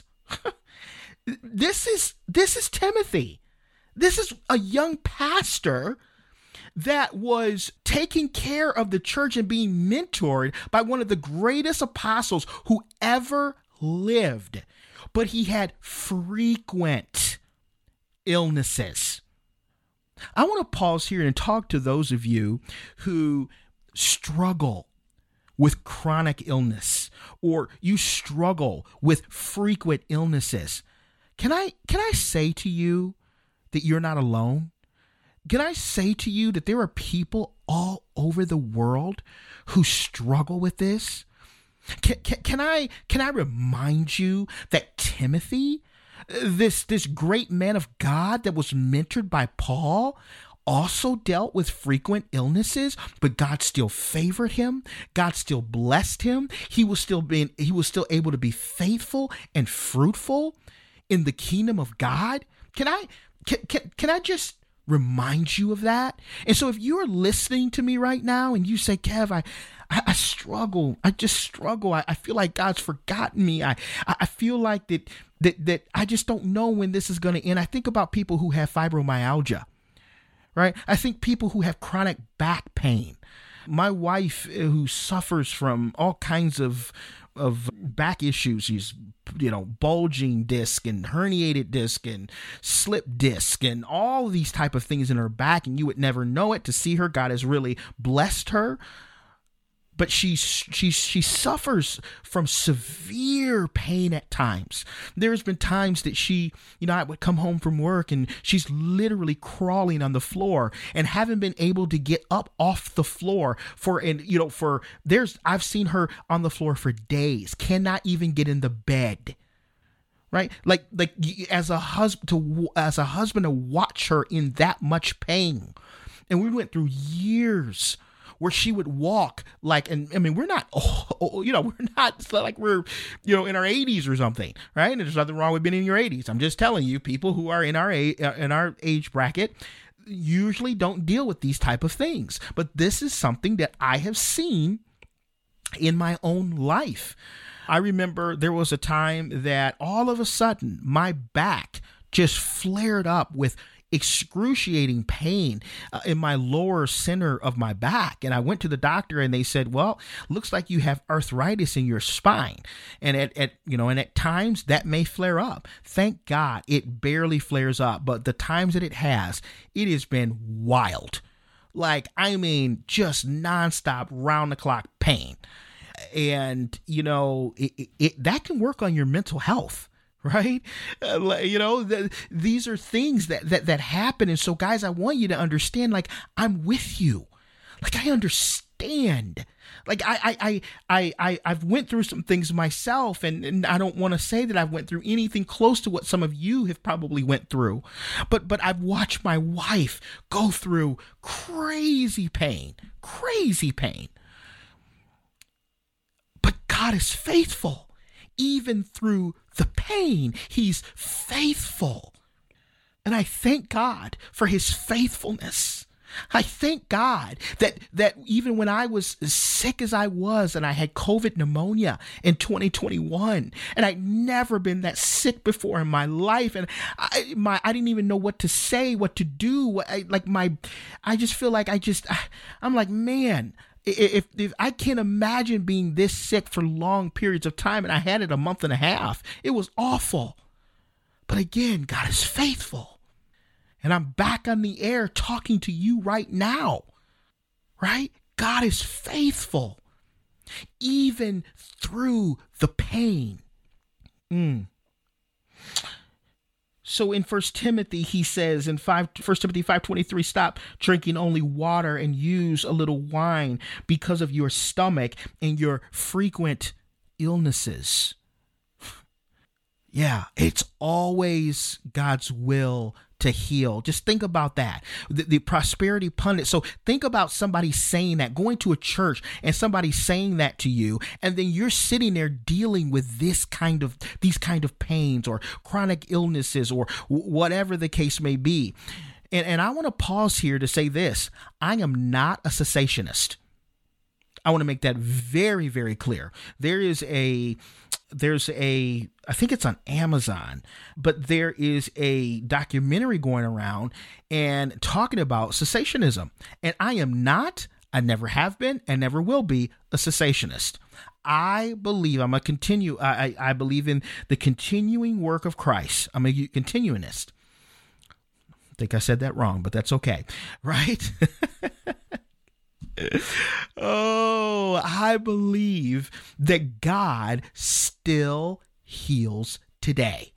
This is, this is Timothy. This is a young pastor that was taking care of the church and being mentored by one of the greatest apostles who ever lived. But he had frequent illnesses. I want to pause here and talk to those of you who struggle with chronic illness, or you struggle with frequent illnesses. Can I, can I say to you that you're not alone? Can I say to you that there are people all over the world who struggle with this? Can, can, can I can I remind you that Timothy, this, this great man of God that was mentored by Paul, also dealt with frequent illnesses, but God still favored him. God still blessed him. He was still being he was still able to be faithful and fruitful in the kingdom of God. Can I can, can, can I just remind you of that? And so if you're listening to me right now and you say, Kev, I, I, I struggle, I just struggle. I, I feel like God's forgotten me. I, I feel like that, that, that I just don't know when this is going to end. I think about people who have fibromyalgia, right? I think people who have chronic back pain. My wife, who suffers from all kinds of of back issues. She's, you know, bulging disc and herniated disc and slip disc and all these type of things in her back. And you would never know it. To see her, God has really blessed her. But she, she, she suffers from severe pain at times. There's been times that she, you know, I would come home from work and she's literally crawling on the floor and haven't been able to get up off the floor for, and, you know, for, there's, I've seen her on the floor for days, cannot even get in the bed. Right? Like, like as a husband to, as a husband to watch her in that much pain. And we went through years where she would walk like, and I mean, we're not, oh, oh, you know, we're not, it's not like we're, you know, in our eighties or something, right? And there's nothing wrong with being in your eighties. I'm just telling you, people who are in our in our age bracket usually don't deal with these type of things. But this is something that I have seen in my own life. I remember there was a time that all of a sudden my back just flared up with excruciating pain uh, in my lower center of my back. And I went to the doctor and they said, well, looks like you have arthritis in your spine. And at, at, you know, and at times that may flare up. Thank God it barely flares up, but the times that it has, it has been wild. Like, I mean, just nonstop round the clock pain. And, you know, it, it, it that can work on your mental health. Right? Uh, you know, the, these are things that, that, that happen. And so, guys, I want you to understand, like, I'm with you. Like, I understand. Like, I, I, I, I, I I've went through some things myself, and, and I don't want to say that I've went through anything close to what some of you have probably went through. But, but I've watched my wife go through crazy pain, crazy pain. But God is faithful. Even through the pain, he's faithful. And I thank God for his faithfulness. I thank God that, that even when I was as sick as I was and I had COVID pneumonia in twenty twenty-one, and I'd never been that sick before in my life. And I, my, I didn't even know what to say, what to do. What, I, like my, I just feel like I just, I, I'm like, man, If, if I can't imagine being this sick for long periods of time, and I had it a month and a half, it was awful. But again, God is faithful. And I'm back on the air talking to you right now, right? God is faithful, even through the pain. Mm. So in First Timothy, he says in First Timothy five twenty-three, stop drinking only water and use a little wine because of your stomach and your frequent illnesses. Yeah, it's always God's will to heal. Just think about that. The, the prosperity pundit. So think about somebody saying that, going to a church and somebody saying that to you, and then you're sitting there dealing with this kind of, these kind of pains or chronic illnesses or w- whatever the case may be. And, and I want to pause here to say this. I am not a cessationist. I want to make that very, very clear. There is a, there's a, I think it's on Amazon, but there is a documentary going around and talking about cessationism. And I am not, I never have been and never will be a cessationist. I believe I'm a continue. I, I believe in the continuing work of Christ. I'm a continuanist. I think I said that wrong, but that's okay. Right? Oh, I believe that God still heals today.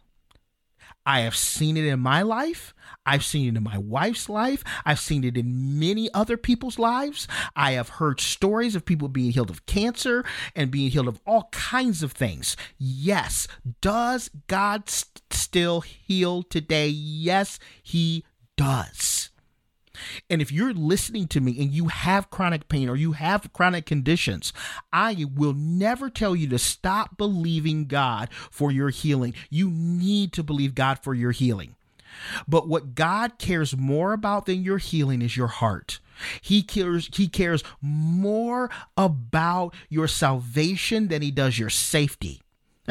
I have seen it in my life. I've seen it in my wife's life. I've seen it in many other people's lives. I have heard stories of people being healed of cancer and being healed of all kinds of things. Yes. Does God st- still heal today? Yes, he does. And if you're listening to me and you have chronic pain or you have chronic conditions, I will never tell you to stop believing God for your healing. You need to believe God for your healing. But what God cares more about than your healing is your heart. He cares, he cares more about your salvation than he does your safety.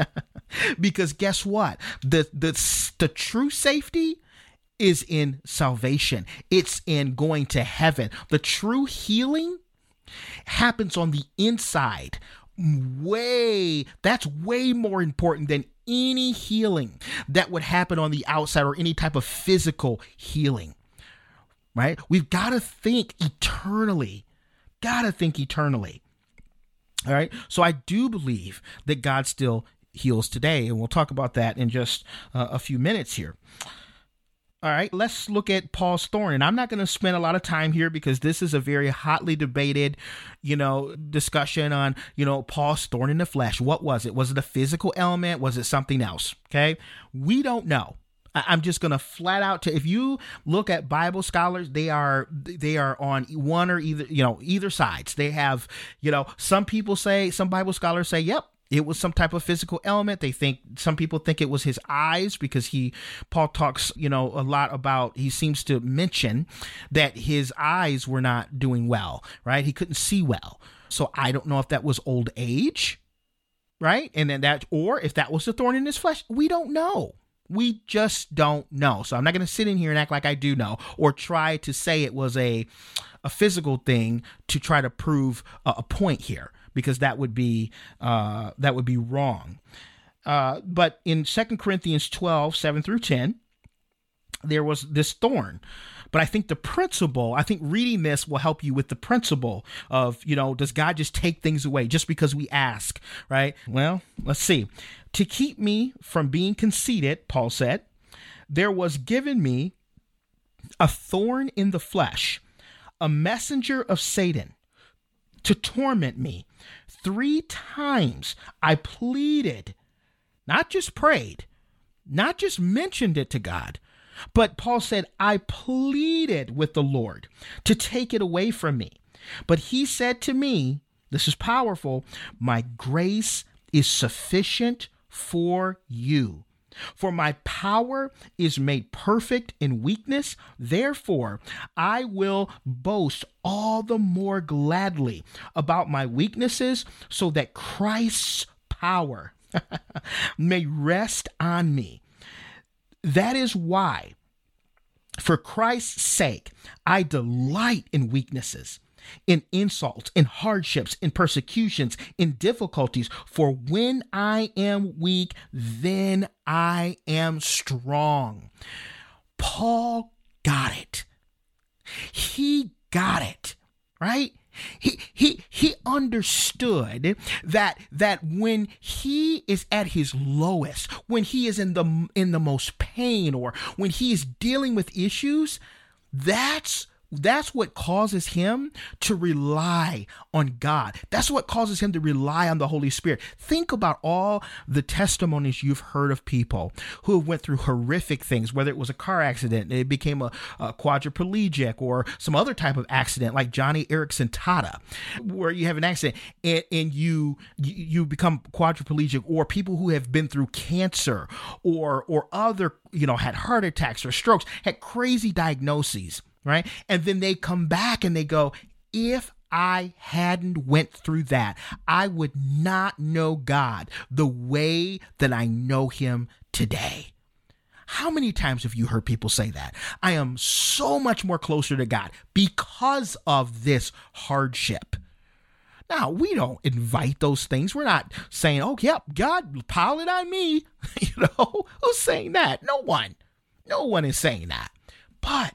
Because guess what? The, the, the true safety is in salvation. It's in going to heaven. The true healing happens on the inside. Way, that's way more important than any healing that would happen on the outside or any type of physical healing, right? We've got to think eternally, got to think eternally. All right. So I do believe that God still heals today. And we'll talk about that in just uh, a few minutes here. All right, let's look at Paul's thorn. And I'm not going to spend a lot of time here because this is a very hotly debated, you know, discussion on, you know, Paul's thorn in the flesh. What was it? Was it a physical element? Was it something else? Okay, we don't know. I'm just going to flat out to, if you look at Bible scholars, they are, they are on one or either, you know, either sides. They have, you know, some people say, some Bible scholars say, yep, it was some type of physical element. They think, some people think it was his eyes because he, Paul talks, you know, a lot about, he seems to mention that his eyes were not doing well, right? He couldn't see well. So I don't know if that was old age, right? And then that, or if that was the thorn in his flesh, we don't know. We just don't know. So I'm not going to sit in here and act like I do know, or try to say it was a, a physical thing to try to prove a, a point here, because that would be uh, that would be wrong. Uh, but in Second Corinthians twelve, seven through ten, there was this thorn. But I think the principle, I think reading this will help you with the principle of, you know, does God just take things away just because we ask, right? Well, let's see. To keep me from being conceited, Paul said, there was given me a thorn in the flesh, a messenger of Satan, to torment me. Three times I pleaded, not just prayed, not just mentioned it to God, but Paul said, I pleaded with the Lord to take it away from me. But he said to me, this is powerful, my grace is sufficient for you. For my power is made perfect in weakness. Therefore, I will boast all the more gladly about my weaknesses, so that Christ's power may rest on me. That is why, for Christ's sake, I delight in weaknesses, in insults, in hardships, in persecutions, in difficulties. For when I am weak, then I am strong. Paul got it. He got it, right? He he he understood that that when he is at his lowest, when he is in the in the most pain, or when he is dealing with issues, that's That's what causes him to rely on God. That's what causes him to rely on the Holy Spirit. Think about all the testimonies you've heard of people who went through horrific things, whether it was a car accident, it became a, a quadriplegic, or some other type of accident like Johnny Erickson Tata, where you have an accident and, and you, you become quadriplegic, or people who have been through cancer or, or other, you know, had heart attacks or strokes, had crazy diagnoses. Right. And then they come back and they go, if I hadn't went through that, I would not know God the way that I know him today. How many times have you heard people say that? I am so much more closer to God because of this hardship. Now, we don't invite those things. We're not saying, oh, yep, God, pile it on me. You know, who's saying that? No one. No one is saying that. But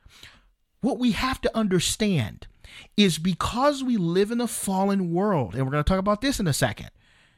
what we have to understand is, because we live in a fallen world, and we're going to talk about this in a second,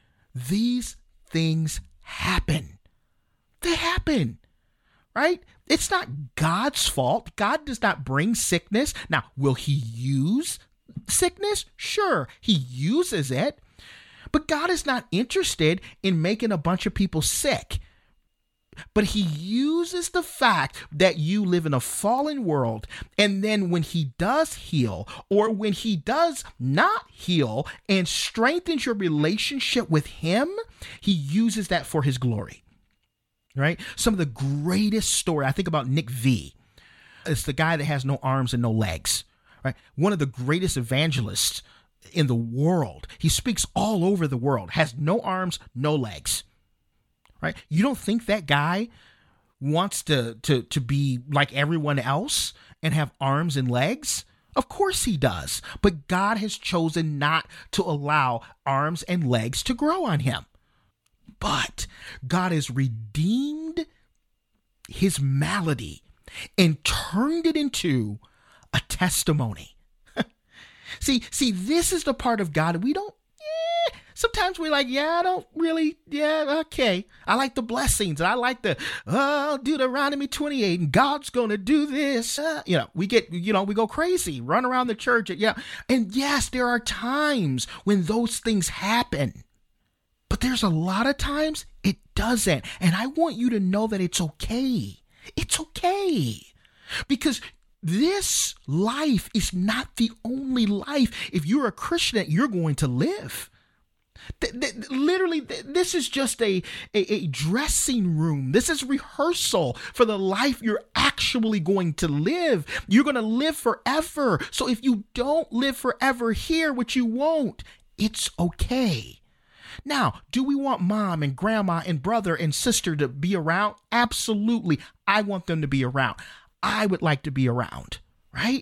these things happen. They happen, right? It's not God's fault. God does not bring sickness. Now, will he use sickness? Sure, he uses it. But God is not interested in making a bunch of people sick. But he uses the fact that you live in a fallen world, and then when he does heal, or when he does not heal and strengthens your relationship with him, he uses that for his glory, right? Some of the greatest story, I think about Nick V. It's the guy that has no arms and no legs, right? One of the greatest evangelists in the world. He speaks all over the world, has no arms, no legs. Right? You don't think that guy wants to, to, to be like everyone else and have arms and legs? Of course he does. But God has chosen not to allow arms and legs to grow on him. But God has redeemed his malady and turned it into a testimony. see, see, this is the part of God we don't eh, Sometimes we're like, yeah, I don't really, yeah, okay. I like the blessings, and I like the, oh, Deuteronomy twenty-eight, and God's going to do this. Uh, you know, we get, you know, we go crazy, run around the church. Yeah. And yes, there are times when those things happen, but there's a lot of times it doesn't. And I want you to know that it's okay. It's okay. Because this life is not the only life, if you're a Christian, that you're going to live. Th- th- literally, th- this is just a, a, a dressing room. This is rehearsal for the life you're actually going to live. You're going to live forever. So if you don't live forever here, which you won't, it's okay. Now, do we want mom and grandma and brother and sister to be around? Absolutely. I want them to be around. I would like to be around, right?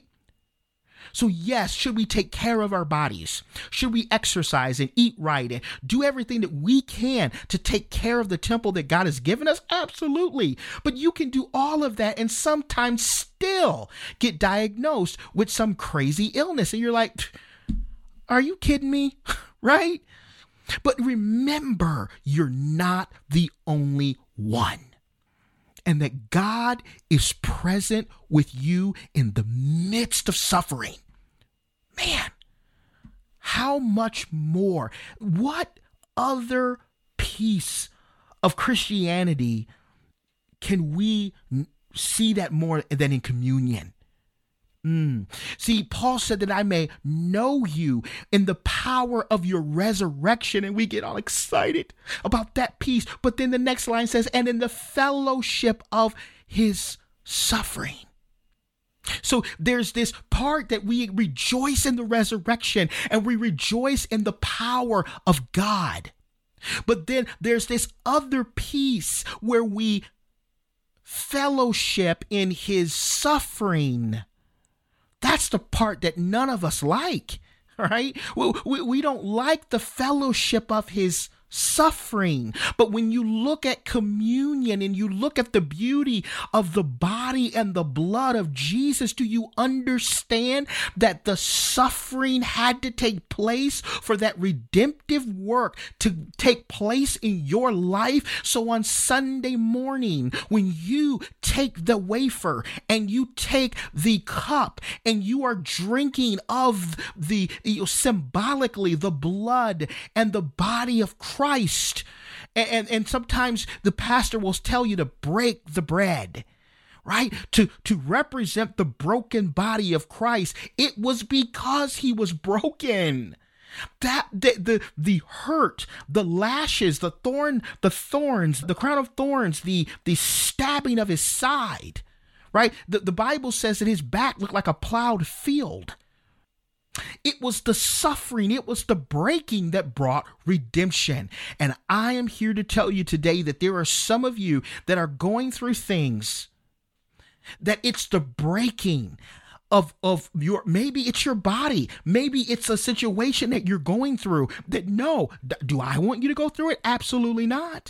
So yes, should we take care of our bodies? Should we exercise and eat right and do everything that we can to take care of the temple that God has given us? Absolutely. But you can do all of that and sometimes still get diagnosed with some crazy illness. And you're like, are you kidding me? Right? But remember, you're not the only one. And that God is present with you in the midst of suffering. Man, how much more? What other piece of Christianity can we see that more than in communion? Mm. See, Paul said that I may know you in the power of your resurrection, and we get all excited about that piece. But then the next line says, and in the fellowship of his suffering. So there's this part that we rejoice in the resurrection and we rejoice in the power of God. But then there's this other piece where we fellowship in his suffering. That's the part that none of us like, right? We, we, we don't like the fellowship of his suffering. But when you look at communion and you look at the beauty of the body and the blood of Jesus, do you understand that the suffering had to take place for that redemptive work to take place in your life? So on Sunday morning, when you take the wafer and you take the cup and you are drinking of the, you know, symbolically the blood and the body of Christ, and, and, and sometimes the pastor will tell you to break the bread, right? To, to represent the broken body of Christ. It was because he was broken. That the, the the hurt, the lashes, the thorn, the thorns, the crown of thorns, the the stabbing of his side, right? The, the Bible says that his back looked like a plowed field. It was the suffering, it was the breaking that brought redemption. And I am here to tell you today that there are some of you that are going through things that it's the breaking of of your, maybe it's your body, maybe it's a situation that you're going through that, no, do I want you to go through it? Absolutely not.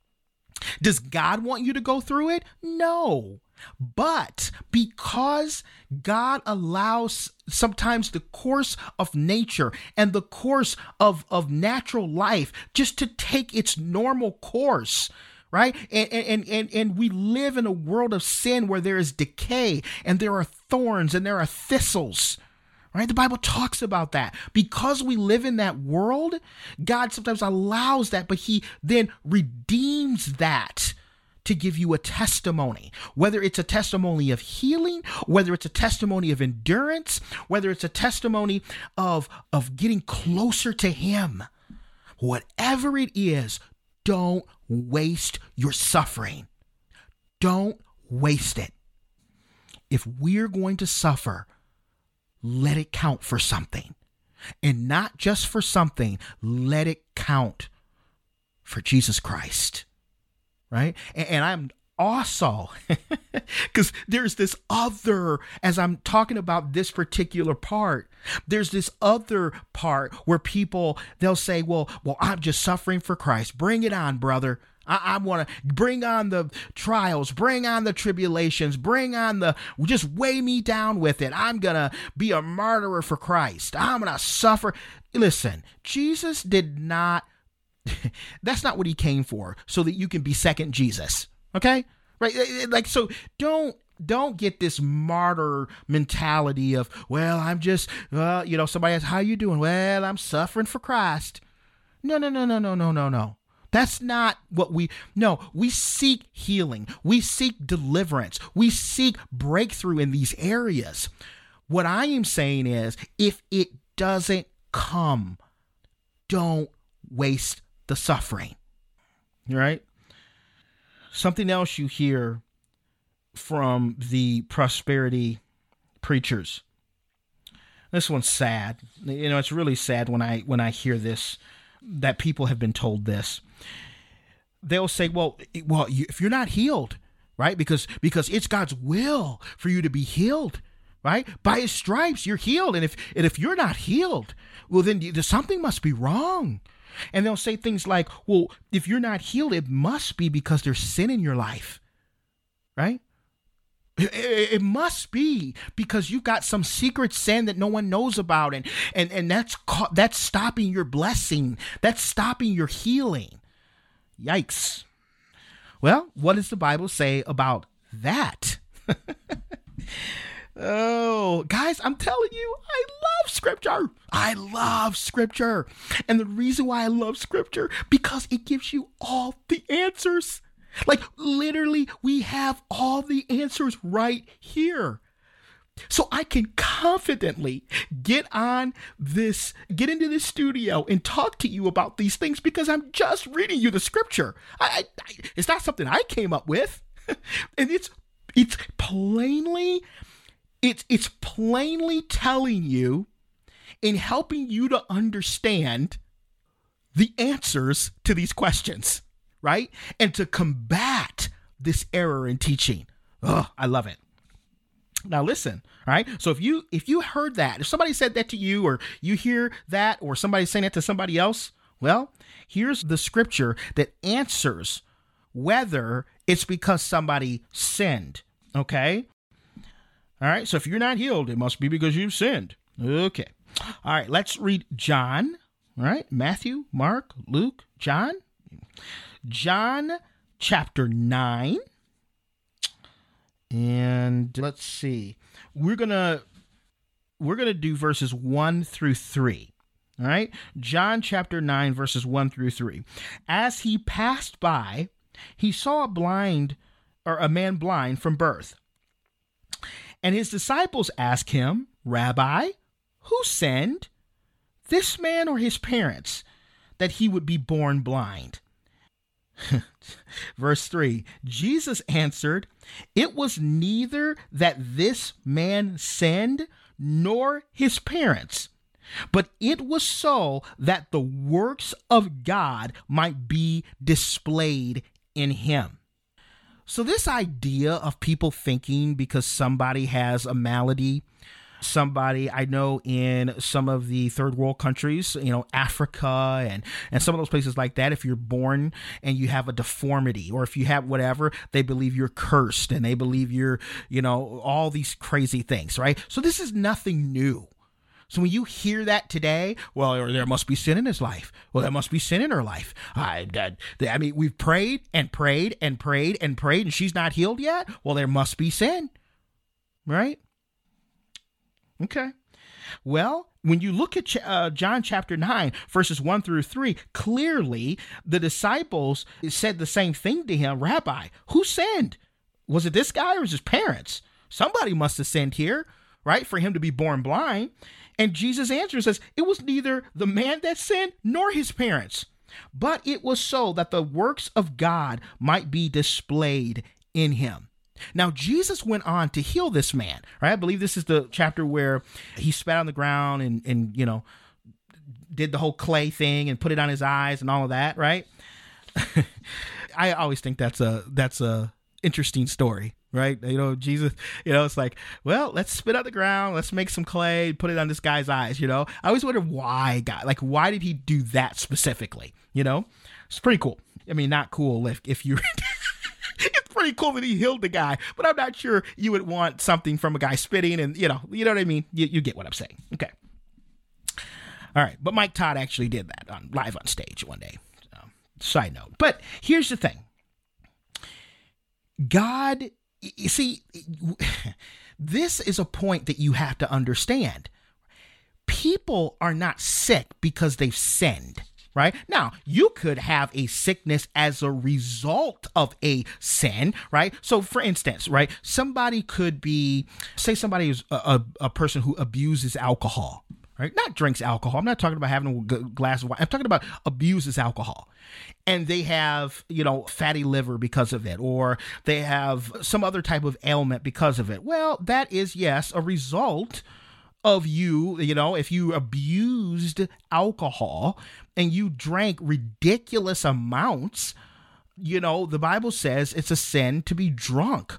Does God want you to go through it? No. But because God allows sometimes the course of nature and the course of, of natural life just to take its normal course, right? And, and, and, and we live in a world of sin where there is decay and there are thorns and there are thistles, right? The Bible talks about that. Because we live in that world, God sometimes allows that, but he then redeems that to give you a testimony, whether it's a testimony of healing, whether it's a testimony of endurance, whether it's a testimony of, of getting closer to him. Whatever it is, don't waste your suffering. Don't waste it. If we're going to suffer, let it count for something. And not just for something, let it count for Jesus Christ. Right? And, and I'm also, because there's this other, as I'm talking about this particular part, there's this other part where people, they'll say, well, well, I'm just suffering for Christ. Bring it on, brother. I, I want to bring on the trials, bring on the tribulations, bring on the, just weigh me down with it. I'm going to be a martyr for Christ. I'm going to suffer. Listen, Jesus did not, that's not what he came for, so that you can be second Jesus. Okay? Right? Like, so don't, don't get this martyr mentality of, well, I'm just, uh, you know, somebody asks, how you doing? Well, I'm suffering for Christ. No, no, no, no, no, no, no, no. That's not what we, no, we seek healing. We seek deliverance. We seek breakthrough in these areas. What I am saying is, if it doesn't come, don't waste the suffering. Right? Something else you hear from the prosperity preachers. This one's sad. You know, it's really sad when I when I hear this, that people have been told this. They'll say, well, well, you, if you're not healed, right? Because because it's God's will for you to be healed, right? By his stripes, you're healed. And if and if you're not healed, well, then something must be wrong. And they'll say things like, well, if you're not healed, it must be because there's sin in your life, right? It, it must be because you've got some secret sin that no one knows about. And, and, and that's, that's stopping your blessing. That's stopping your healing. Yikes. Well, what does the Bible say about that? Oh, guys, I'm telling you, I love scripture. I love scripture. And the reason why I love scripture, because it gives you all the answers. Like, literally, we have all the answers right here. So I can confidently get on this, get into this studio and talk to you about these things because I'm just reading you the scripture. I, I, it's not something I came up with. And it's, it's plainly... It's it's plainly telling you and helping you to understand the answers to these questions, right? And to combat this error in teaching. Oh, I love it. Now listen, all right? So if you if you heard that, if somebody said that to you or you hear that or somebody saying that to somebody else, Well, here's the scripture that answers whether it's because somebody sinned. Okay? All right, so if you're not healed, it must be because you've sinned. Okay. All right, let's read John. All right, Matthew, Mark, Luke, John. John chapter nine. And let's see. We're going to we're going to do verses one through three. All right? John chapter nine verses one through three. As he passed by, he saw a blind or a man blind from birth. And his disciples asked him, "Rabbi, who sinned, this man or his parents, that he would be born blind?" Verse three, Jesus answered, "It was neither that this man sinned nor his parents, but it was so that the works of God might be displayed in him." So this idea of people thinking because somebody has a malady, somebody, I know in some of the third world countries, you know, Africa and, and some of those places like that, if you're born and you have a deformity or if you have whatever, they believe you're cursed and they believe you're, you know, all these crazy things, right? So this is nothing new. So when you hear that today, well, or there must be sin in his life. Well, there must be sin in her life. I, I, I mean, we've prayed and prayed and prayed and prayed and she's not healed yet. Well, there must be sin, right? Okay. Well, when you look at uh, John chapter nine, verses one through three, clearly the disciples said the same thing to him. "Rabbi, who sinned? Was it this guy or was his parents? Somebody must have sinned here, right, for him to be born blind." And Jesus answers says, "It was neither the man that sinned nor his parents, but it was so that the works of God might be displayed in him." Now, Jesus went on to heal this man, right? I believe this is the chapter where he spat on the ground and, and, you know, did the whole clay thing and put it on his eyes and all of that, right? I always think that's a, that's a interesting story, right? You know, Jesus, you know, it's like, well, let's spit on the ground. Let's make some clay, put it on this guy's eyes, you know? I always wonder why God, like, why did he do that specifically? You know, it's pretty cool. I mean, not cool if, if you it's pretty cool that he healed the guy, but I'm not sure you would want something from a guy spitting and, you know, you know what I mean? You, you get what I'm saying. Okay. All right. But Mike Todd actually did that on live on stage one day. So, side note. But here's the thing. God, you see, this is a point that you have to understand. People are not sick because they've sinned. Right? Now, you could have a sickness as a result of a sin, right? So, for instance, right, somebody could be, say somebody is a, a, a person who abuses alcohol, right? Not drinks alcohol. I'm not talking about having a glass of wine. I'm talking about abuses alcohol. And they have, you know, fatty liver because of it, or they have some other type of ailment because of it. Well, that is, yes, a result of you, you know, if you abused alcohol and you drank ridiculous amounts, you know, the Bible says it's a sin to be drunk.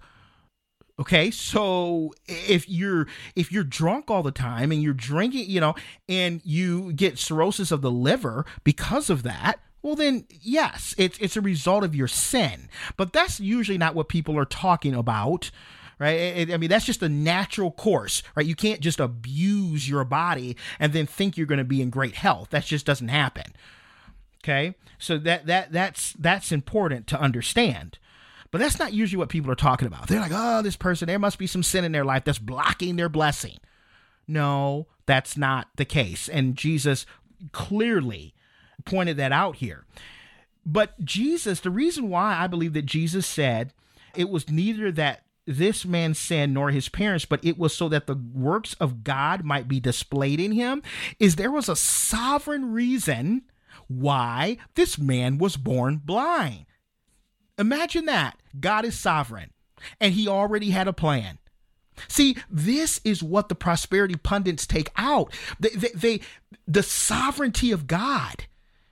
Okay, so if you're if you're drunk all the time and you're drinking, you know, and you get cirrhosis of the liver because of that, well, then, yes, it's it's a result of your sin. But that's usually not what people are talking about. Right? I mean, that's just a natural course, right? You can't just abuse your body and then think you're going to be in great health. That just doesn't happen. Okay. So that, that, that's, that's important to understand, but that's not usually what people are talking about. They're like, oh, this person, there must be some sin in their life that's blocking their blessing. No, that's not the case. And Jesus clearly pointed that out here. But Jesus, the reason why I believe that Jesus said it was neither that this man sinned nor his parents, but it was so that the works of God might be displayed in him, is there was a sovereign reason why this man was born blind. Imagine that. God is sovereign and he already had a plan. See, this is what the prosperity pundits take out. They, they, they the sovereignty of God.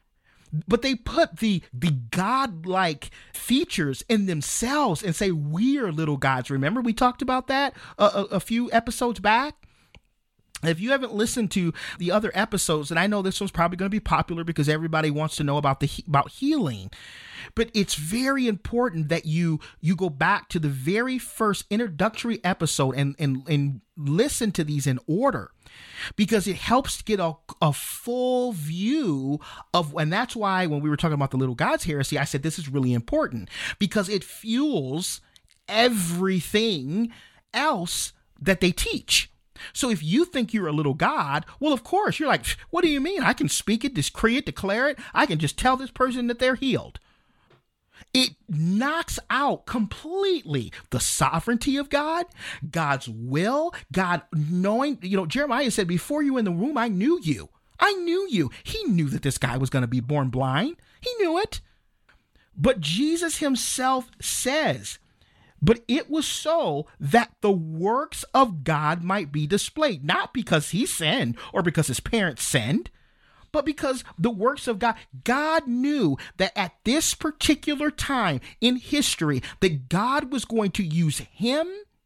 But they put the the God-like features in themselves and say, we are little gods. Remember, we talked about that a, a, a few episodes back? If you haven't listened to the other episodes, and I know this one's probably going to be popular because everybody wants to know about the about healing, but it's very important that you you go back to the very first introductory episode and and, and listen to these in order, because it helps to get a, a full view of, and that's why when we were talking about the Little Gods heresy, I said this is really important because it fuels everything else that they teach. So if you think you're a little god, well, of course, you're like, what do you mean? I can speak it, decree it, declare it. I can just tell this person that they're healed. It knocks out completely the sovereignty of God, God's will, God knowing, you know, Jeremiah said, before you were in the womb, I knew you. I knew you. He knew that this guy was going to be born blind. He knew it. But Jesus himself says, but it was so that the works of God might be displayed, not because he sinned or because his parents sinned, but because the works of God, God knew that at this particular time in history, that God was going to use him,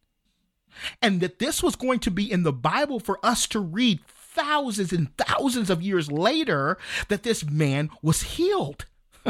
and that this was going to be in the Bible for us to read thousands and thousands of years later, that this man was healed.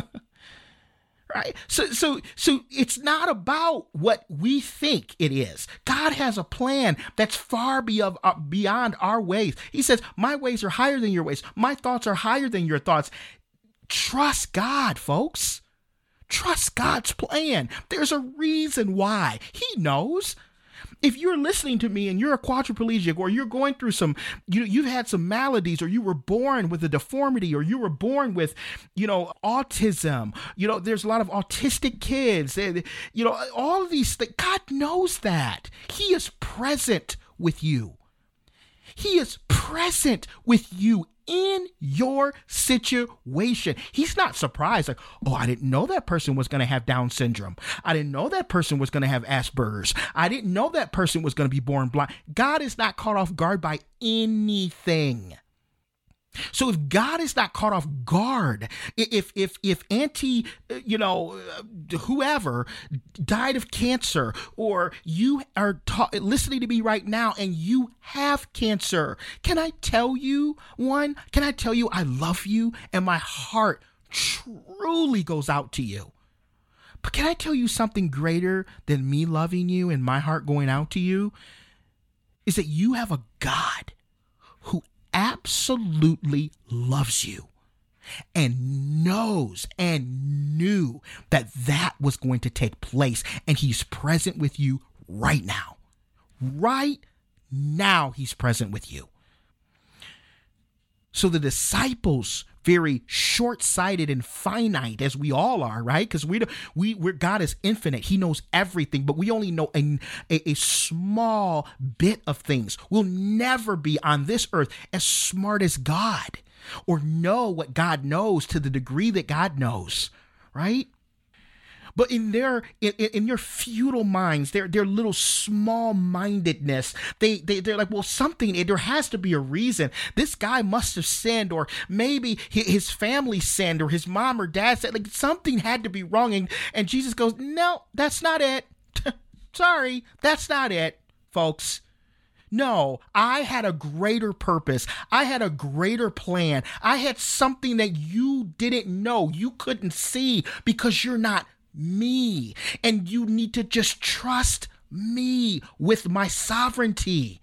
Right? So, so, so it's not about what we think it is. God has a plan that's far beyond, uh, beyond our ways. He says, my ways are higher than your ways. My thoughts are higher than your thoughts. Trust God, folks. Trust God's plan. There's a reason why. He knows. If you're listening to me and you're a quadriplegic, or you're going through some, you, you've had some maladies, or you were born with a deformity, or you were born with, you know, autism, you know, there's a lot of autistic kids, they, you know, all of these things, God knows that. He is present with you. He is present with you in your situation. He's not surprised. Like, oh, I didn't know that person was going to have Down syndrome. I didn't know that person was going to have Asperger's. I didn't know that person was going to be born blind. God is not caught off guard by anything. So if God is not caught off guard, if if if Auntie, you know, whoever died of cancer, or you are ta- listening to me right now and you have cancer, can I tell you one? Can I tell you I love you and my heart truly goes out to you? But can I tell you something greater than me loving you and my heart going out to you? Is that you have a God who absolutely loves you and knows and knew that that was going to take place, and he's present with you right now. Right now, he's present with you. So the disciples, very short-sighted and finite, as we all are, right? Because we we we're, God is infinite. He knows everything, but we only know a, a, a small bit of things. We'll never be on this earth as smart as God, or know what God knows to the degree that God knows, right? But in their in, in your futile minds, their their little small-mindedness, they they they're like, well, something, there has to be a reason. This guy must have sinned, or maybe his family sinned, or his mom or dad said, like, something had to be wrong. And, and Jesus goes, no, that's not it. Sorry, that's not it, folks. No, I had a greater purpose. I had a greater plan. I had something that you didn't know, you couldn't see, because you're not me, and you need to just trust me with my sovereignty.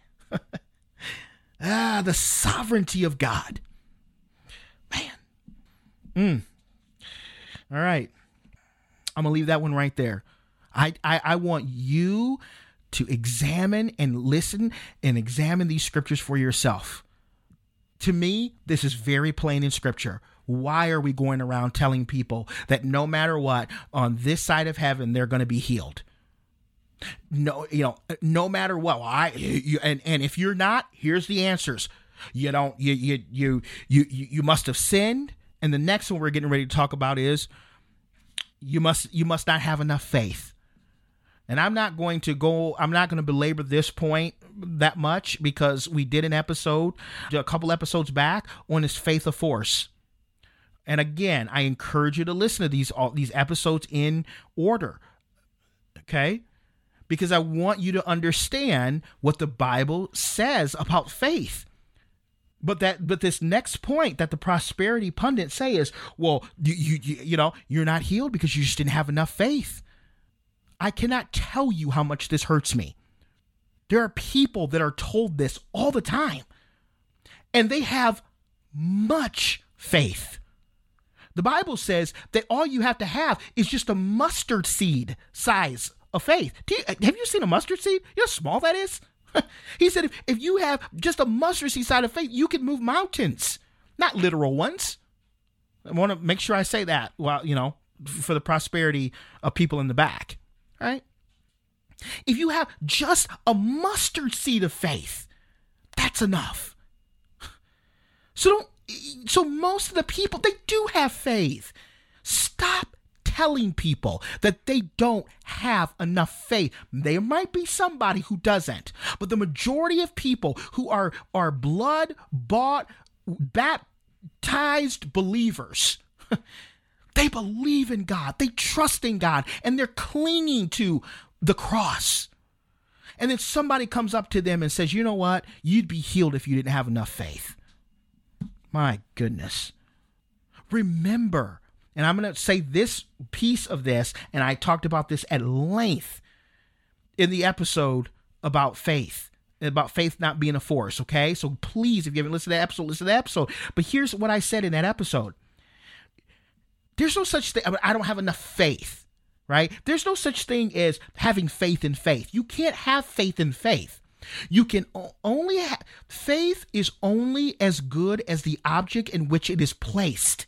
Ah, the sovereignty of God. Man. Mm. All right. I'm gonna leave that one right there. I, I I want you to examine and listen and examine these scriptures for yourself. To me, this is very plain in scripture. Why are we going around telling people that no matter what, on this side of heaven, they're going to be healed? No, you know, no matter what. Well, I you, and and if you're not, here's the answers. You don't. You you you you you must have sinned. And the next one we're getting ready to talk about is you must you must not have enough faith. And I'm not going to go, I'm not going to belabor this point that much, because we did an episode a couple episodes back on this faith of force. And again, I encourage you to listen to these all these episodes in order, okay? Because I want you to understand what the Bible says about faith. But that, but this next point that the prosperity pundits say is, well, you, you, you, you know, you're not healed because you just didn't have enough faith. I cannot tell you how much this hurts me. There are people that are told this all the time, and they have much faith. The Bible says that all you have to have is just a mustard seed size of faith. Do you, have you seen a mustard seed? You know how small that is? He said, if, if you have just a mustard seed size of faith, you can move mountains, not literal ones. I want to make sure I say that, well, you know, for the prosperity of people in the back, right? If you have just a mustard seed of faith, that's enough. So don't, so most of the people, they do have faith. Stop telling people that they don't have enough faith. There might be somebody who doesn't, but the majority of people who are, are blood-bought, baptized believers, they believe in God, they trust in God, and they're clinging to the cross. And then somebody comes up to them and says, you know what? You'd be healed if you didn't have enough faith. My goodness. Remember, and I'm going to say this piece of this, and I talked about this at length in the episode about faith, about faith not being a force, okay? So please, if you haven't listened to that episode, listen to that episode. But here's what I said in that episode. There's no such thing, I don't have enough faith, right? There's no such thing as having faith in faith. You can't have faith in faith. You can only have, faith is only as good as the object in which it is placed.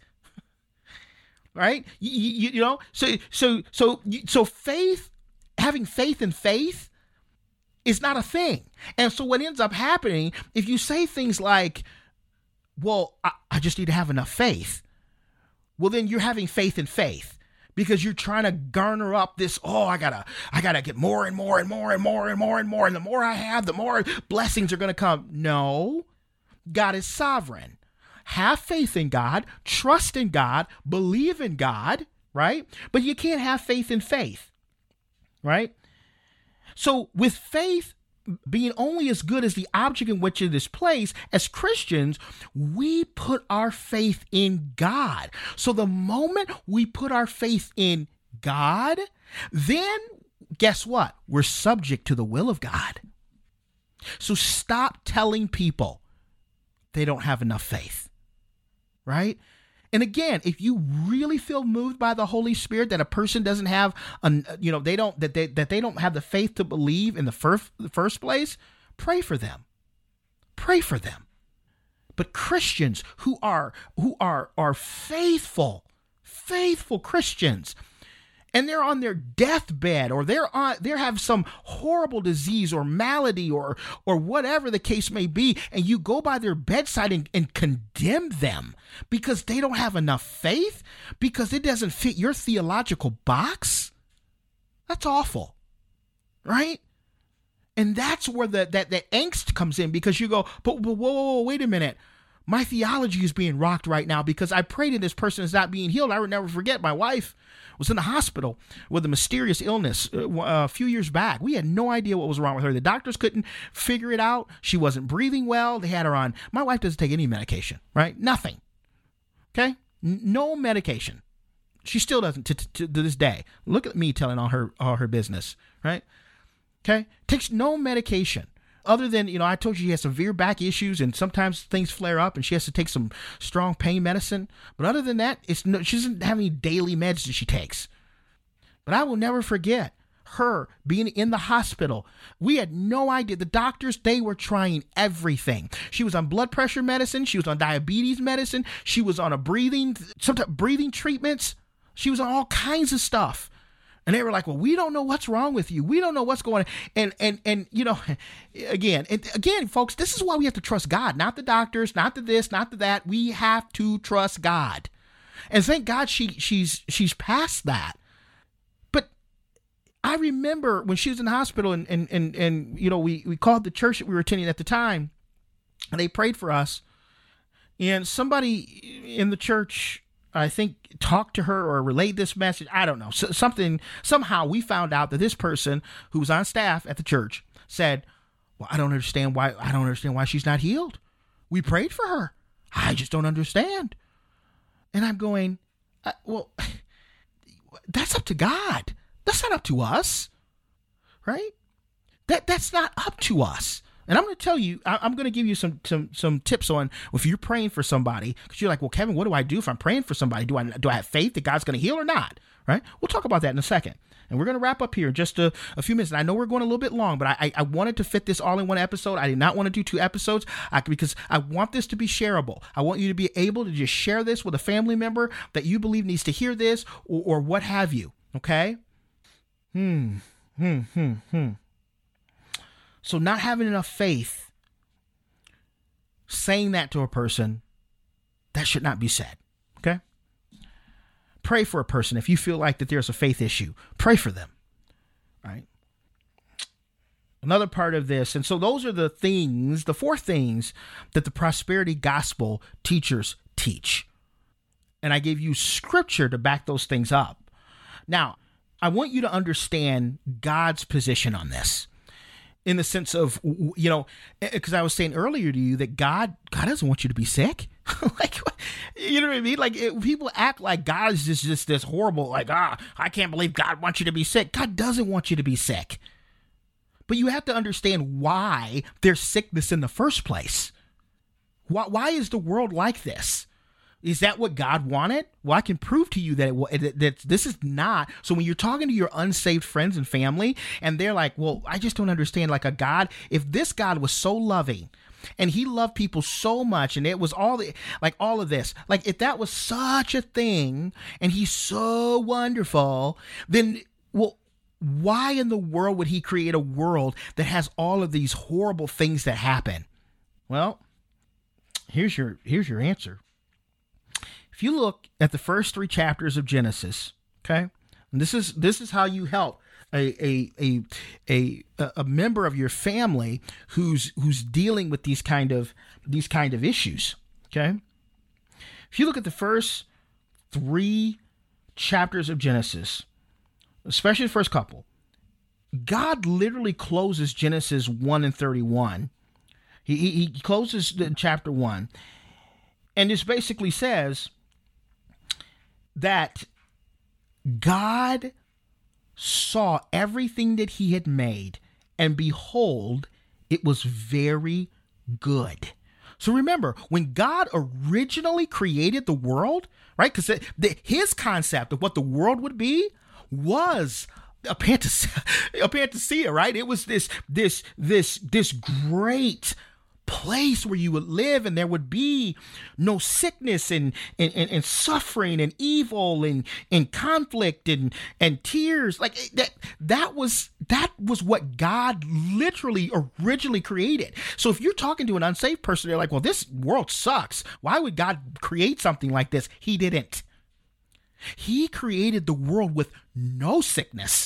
Right? You, you, you know, so, so, so, so faith, having faith in faith is not a thing. And so what ends up happening, if you say things like, well, I, I just need to have enough faith. Well, then you're having faith in faith because you're trying to garner up this, oh, I gotta, I gotta get more and more and more and more and more and more. And the more I have, the more blessings are going to come. No, God is sovereign. Have faith in God, trust in God, believe in God, right? But you can't have faith in faith, right? So with faith being only as good as the object in which it is placed, as Christians, we put our faith in God. So the moment we put our faith in God, then guess what? We're subject to the will of God. So stop telling people they don't have enough faith. Right? And again, if you really feel moved by the Holy Spirit that a person doesn't have, a, you know, they don't, that they, that they don't have the faith to believe in the first, the first place, pray for them. Pray for them. But Christians who are, who are, are faithful, faithful Christians, and they're on their deathbed, or they're on, they have some horrible disease or malady or, or whatever the case may be, and you go by their bedside and, and condemn them because they don't have enough faith, because it doesn't fit your theological box. That's awful, right? And that's where the that, that angst comes in, because you go, but whoa, whoa, whoa, wait a minute. My theology is being rocked right now because I prayed and this person is not being healed. I would never forget, my wife was in the hospital with a mysterious illness a few years back. We had no idea what was wrong with her. The doctors couldn't figure it out. She wasn't breathing well. They had her on. My wife doesn't take any medication, right? Nothing. Okay? No medication. She still doesn't to, to, to this day. Look at me telling all her all her business, right? Okay? Takes no medication. Other than, you know, I told you she has severe back issues and sometimes things flare up and she has to take some strong pain medicine. But other than that, it's no, she doesn't have any daily meds that she takes. But I will never forget her being in the hospital. We had no idea. The doctors, they were trying everything. She was on blood pressure medicine. She was on diabetes medicine. She was on a breathing, sometimes breathing treatments. She was on all kinds of stuff. And they were like, well, we don't know what's wrong with you. We don't know what's going on. And, and, and, you know, again, and again, folks, this is why we have to trust God, not the doctors, not the this, not the that. We have to trust God. And thank God she, she's, she's past that. But I remember when she was in the hospital and, and, and, and, you know, we, we called the church that we were attending at the time and they prayed for us. And somebody in the church, I think, talked to her or relayed this message. I don't know. So, something, somehow we found out that this person who was on staff at the church said, well, I don't understand why, I don't understand why she's not healed. We prayed for her. I just don't understand. And I'm going, uh, well, that's up to God. That's not up to us, right? That that's not up to us. And I'm going to tell you, I, I'm going to give you some some some tips on if you're praying for somebody, because you're like, well, Kevin, what do I do if I'm praying for somebody? Do I do I have faith that God's going to heal or not? Right? We'll talk about that in a second. And we're going to wrap up here in just a, a few minutes. And I know we're going a little bit long, but I, I wanted to fit this all in one episode. I did not want to do two episodes I, because I want this to be shareable. I want you to be able to just share this with a family member that you believe needs to hear this, or, or what have you. Okay? Hmm. Hmm. Hmm. Hmm. So not having enough faith, saying that to a person, that should not be said. Okay? Pray for a person. If you feel like that there's a faith issue, pray for them. Right? Another part of this, and so those are the things, the four things that the prosperity gospel teachers teach. And I gave you scripture to back those things up. Now, I want you to understand God's position on this. In the sense of, you know, because I was saying earlier to you that God, God doesn't want you to be sick. Like, you know what I mean? Like, it, people act like God is just, just this horrible, like, ah, I can't believe God wants you to be sick. God doesn't want you to be sick. But you have to understand why there's sickness in the first place. Why, why is the world like this? Is that what God wanted? Well, I can prove to you that, it, that, that this is not. So when you're talking to your unsaved friends and family, and they're like, well, I just don't understand, like a God, if this God was so loving and he loved people so much, and it was all the, like all of this, like if that was such a thing and he's so wonderful, then, well, why in the world would he create a world that has all of these horrible things that happen? Well, here's your, here's your answer. If you look at the first three chapters of Genesis, okay, and this is this is how you help a a a a, a member of your family who's who's dealing with these kind of these kind of issues. Okay, if you look at the first three chapters of Genesis, especially the first couple, God literally closes Genesis one and thirty-one. He he, he closes the chapter one, and this basically says that God saw everything that he had made, and behold, it was very good. So remember, when God originally created the world, right? Because his concept of what the world would be was a panacea, a panacea, right? It was this, this, this, this great place where you would live, and there would be no sickness and and, and, and suffering and evil and, and conflict and and tears. Like that that was that was what God literally originally created. So if you're talking to an unsaved person, they're like, well, this world sucks. Why would God create something like this? He didn't. He created the world with no sickness,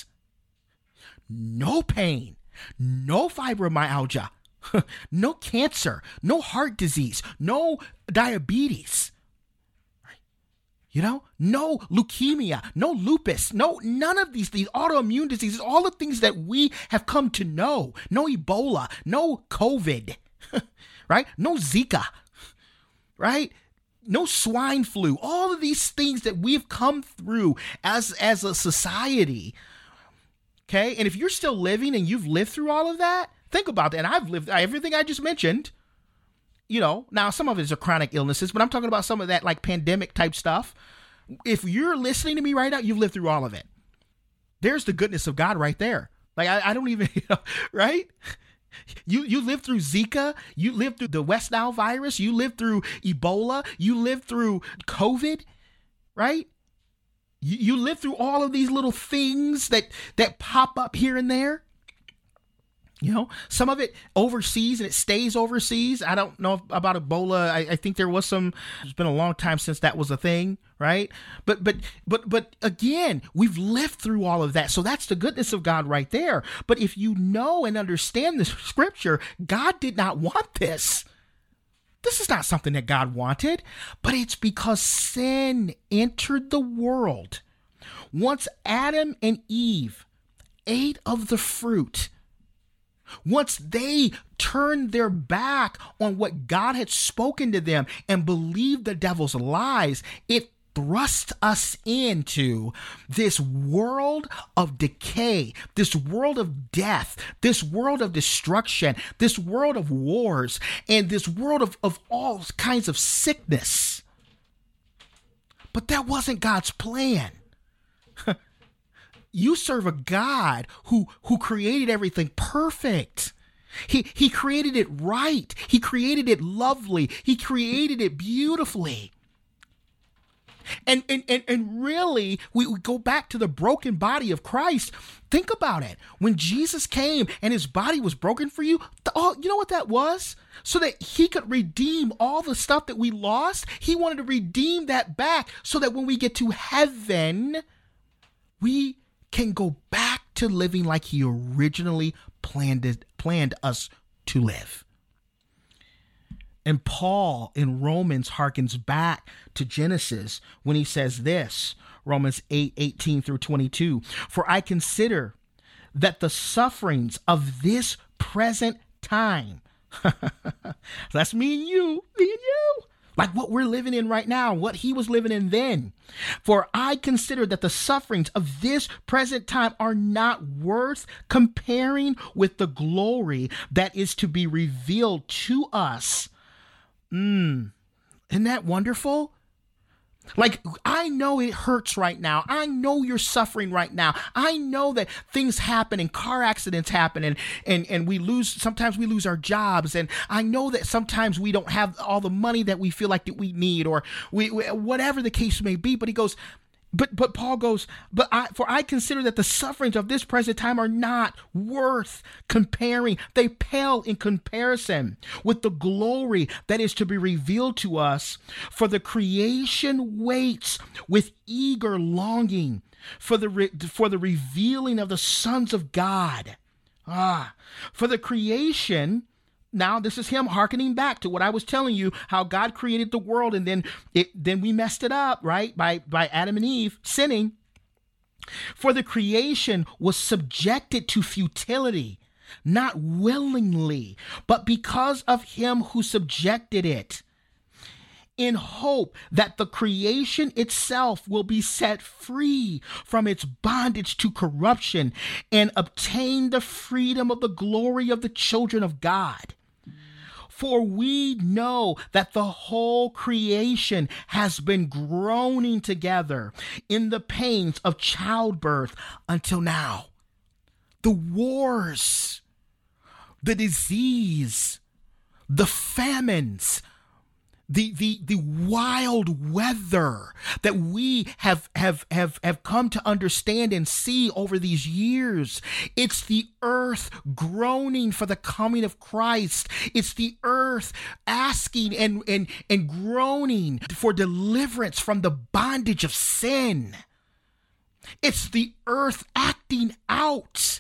no pain, no fibromyalgia, no cancer, no heart disease, no diabetes, right? You know, no leukemia, no lupus, no, none of these things, autoimmune diseases, all the things that we have come to know, no Ebola, no COVID, right? No Zika, right? No swine flu, all of these things that we've come through as, as a society. Okay. And if you're still living and you've lived through all of that, think about that. And I've lived everything I just mentioned, you know, now some of it is chronic illnesses, but I'm talking about some of that like pandemic type stuff. If you're listening to me right now, you've lived through all of it. There's the goodness of God right there. Like, I, I don't even, you know, right? You, you lived through Zika. You lived through the West Nile virus. You lived through Ebola. You lived through COVID, right? You, you lived through all of these little things that, that pop up here and there. You know, some of it overseas and it stays overseas. I don't know about Ebola. I, I think there was some, it's been a long time since that was a thing, right? But, but, but, but again, we've lived through all of that. So that's the goodness of God right there. But if you know and understand the scripture, God did not want this. This is not something that God wanted, but it's because sin entered the world. Once Adam and Eve ate of the fruit, once they turned their back on what God had spoken to them and believed the devil's lies, it thrust us into this world of decay, this world of death, this world of destruction, this world of wars, and this world of, of all kinds of sickness. But that wasn't God's plan. You serve a God who, who created everything perfect. He, he created it right. He created it lovely. He created it beautifully. And, and, and, and really, we, we go back to the broken body of Christ. Think about it. When Jesus came and his body was broken for you, the, oh, you know what that was? So that he could redeem all the stuff that we lost. He wanted to redeem that back so that when we get to heaven, we can go back to living like he originally planned it, planned us to live. And Paul in Romans harkens back to Genesis when he says this, Romans eight, eighteen through twenty-two, "For I consider that the sufferings of this present time," that's me and you, me and you, like what we're living in right now, what he was living in then. "For I consider that the sufferings of this present time are not worth comparing with the glory that is to be revealed to us." Mm, isn't that wonderful? Like, I know it hurts right now. I know you're suffering right now. I know that things happen and car accidents happen and, and, and we lose, sometimes we lose our jobs. And I know that sometimes we don't have all the money that we feel like that we need, or we, we whatever the case may be. But he goes, But but Paul goes, but I, for I consider that the sufferings of this present time are not worth comparing. They pale in comparison with the glory that is to be revealed to us. For the creation waits with eager longing for the re, for the revealing of the sons of God. Ah, for the creation. Now, this is him hearkening back to what I was telling you, how God created the world and then it, then we messed it up, right? By, by Adam and Eve sinning. "For the creation was subjected to futility, not willingly, but because of him who subjected it, in hope that the creation itself will be set free from its bondage to corruption and obtain the freedom of the glory of the children of God. For we know that the whole creation has been groaning together in the pains of childbirth until now." The wars, the disease, the famines, The, the the wild weather that we have, have have have come to understand and see over these years. It's the earth groaning for the coming of Christ. It's the earth asking and, and, and groaning for deliverance from the bondage of sin. It's the earth acting out.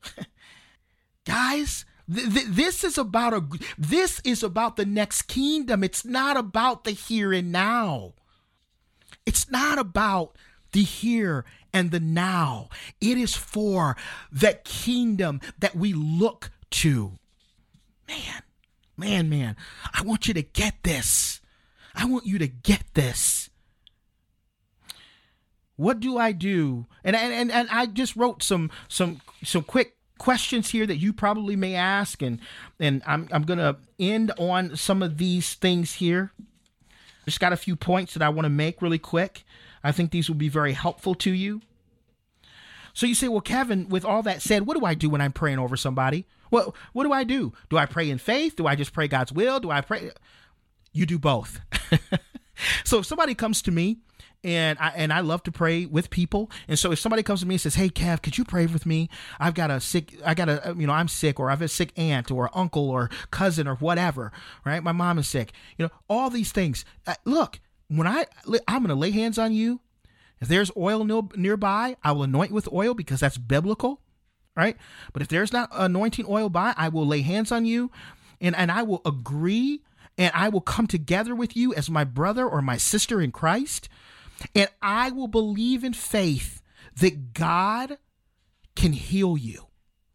Guys, This is about a, this is about the next kingdom. It's not about the here and now. It's not about the here and the now. It is for that kingdom that we look to. Man, man, man, I want you to get this. I want you to get this. What do I do? And and and I just wrote some some some quick questions here that you probably may ask, and and I'm I'm gonna end on some of these things here. Just got a few points that I want to make really quick. I think these will be very helpful to you. So you say, well, Kevin, with all that said, what do I do when I'm praying over somebody? Well, what do I do? Do I pray in faith? Do I just pray God's will? Do I pray? You do both. So if somebody comes to me, and I and I love to pray with people. And so if somebody comes to me and says, "Hey, Kev, could you pray with me? I've got a sick, I got a, you know, I'm sick, or I have a sick aunt or uncle or cousin or whatever, right? My mom is sick." You know, all these things. Uh, look, when I, I'm going to lay hands on you. If there's oil no, nearby, I will anoint with oil because that's biblical, right? But if there's not anointing oil by, I will lay hands on you, and, and I will agree, and I will come together with you as my brother or my sister in Christ. And I will believe in faith that God can heal you.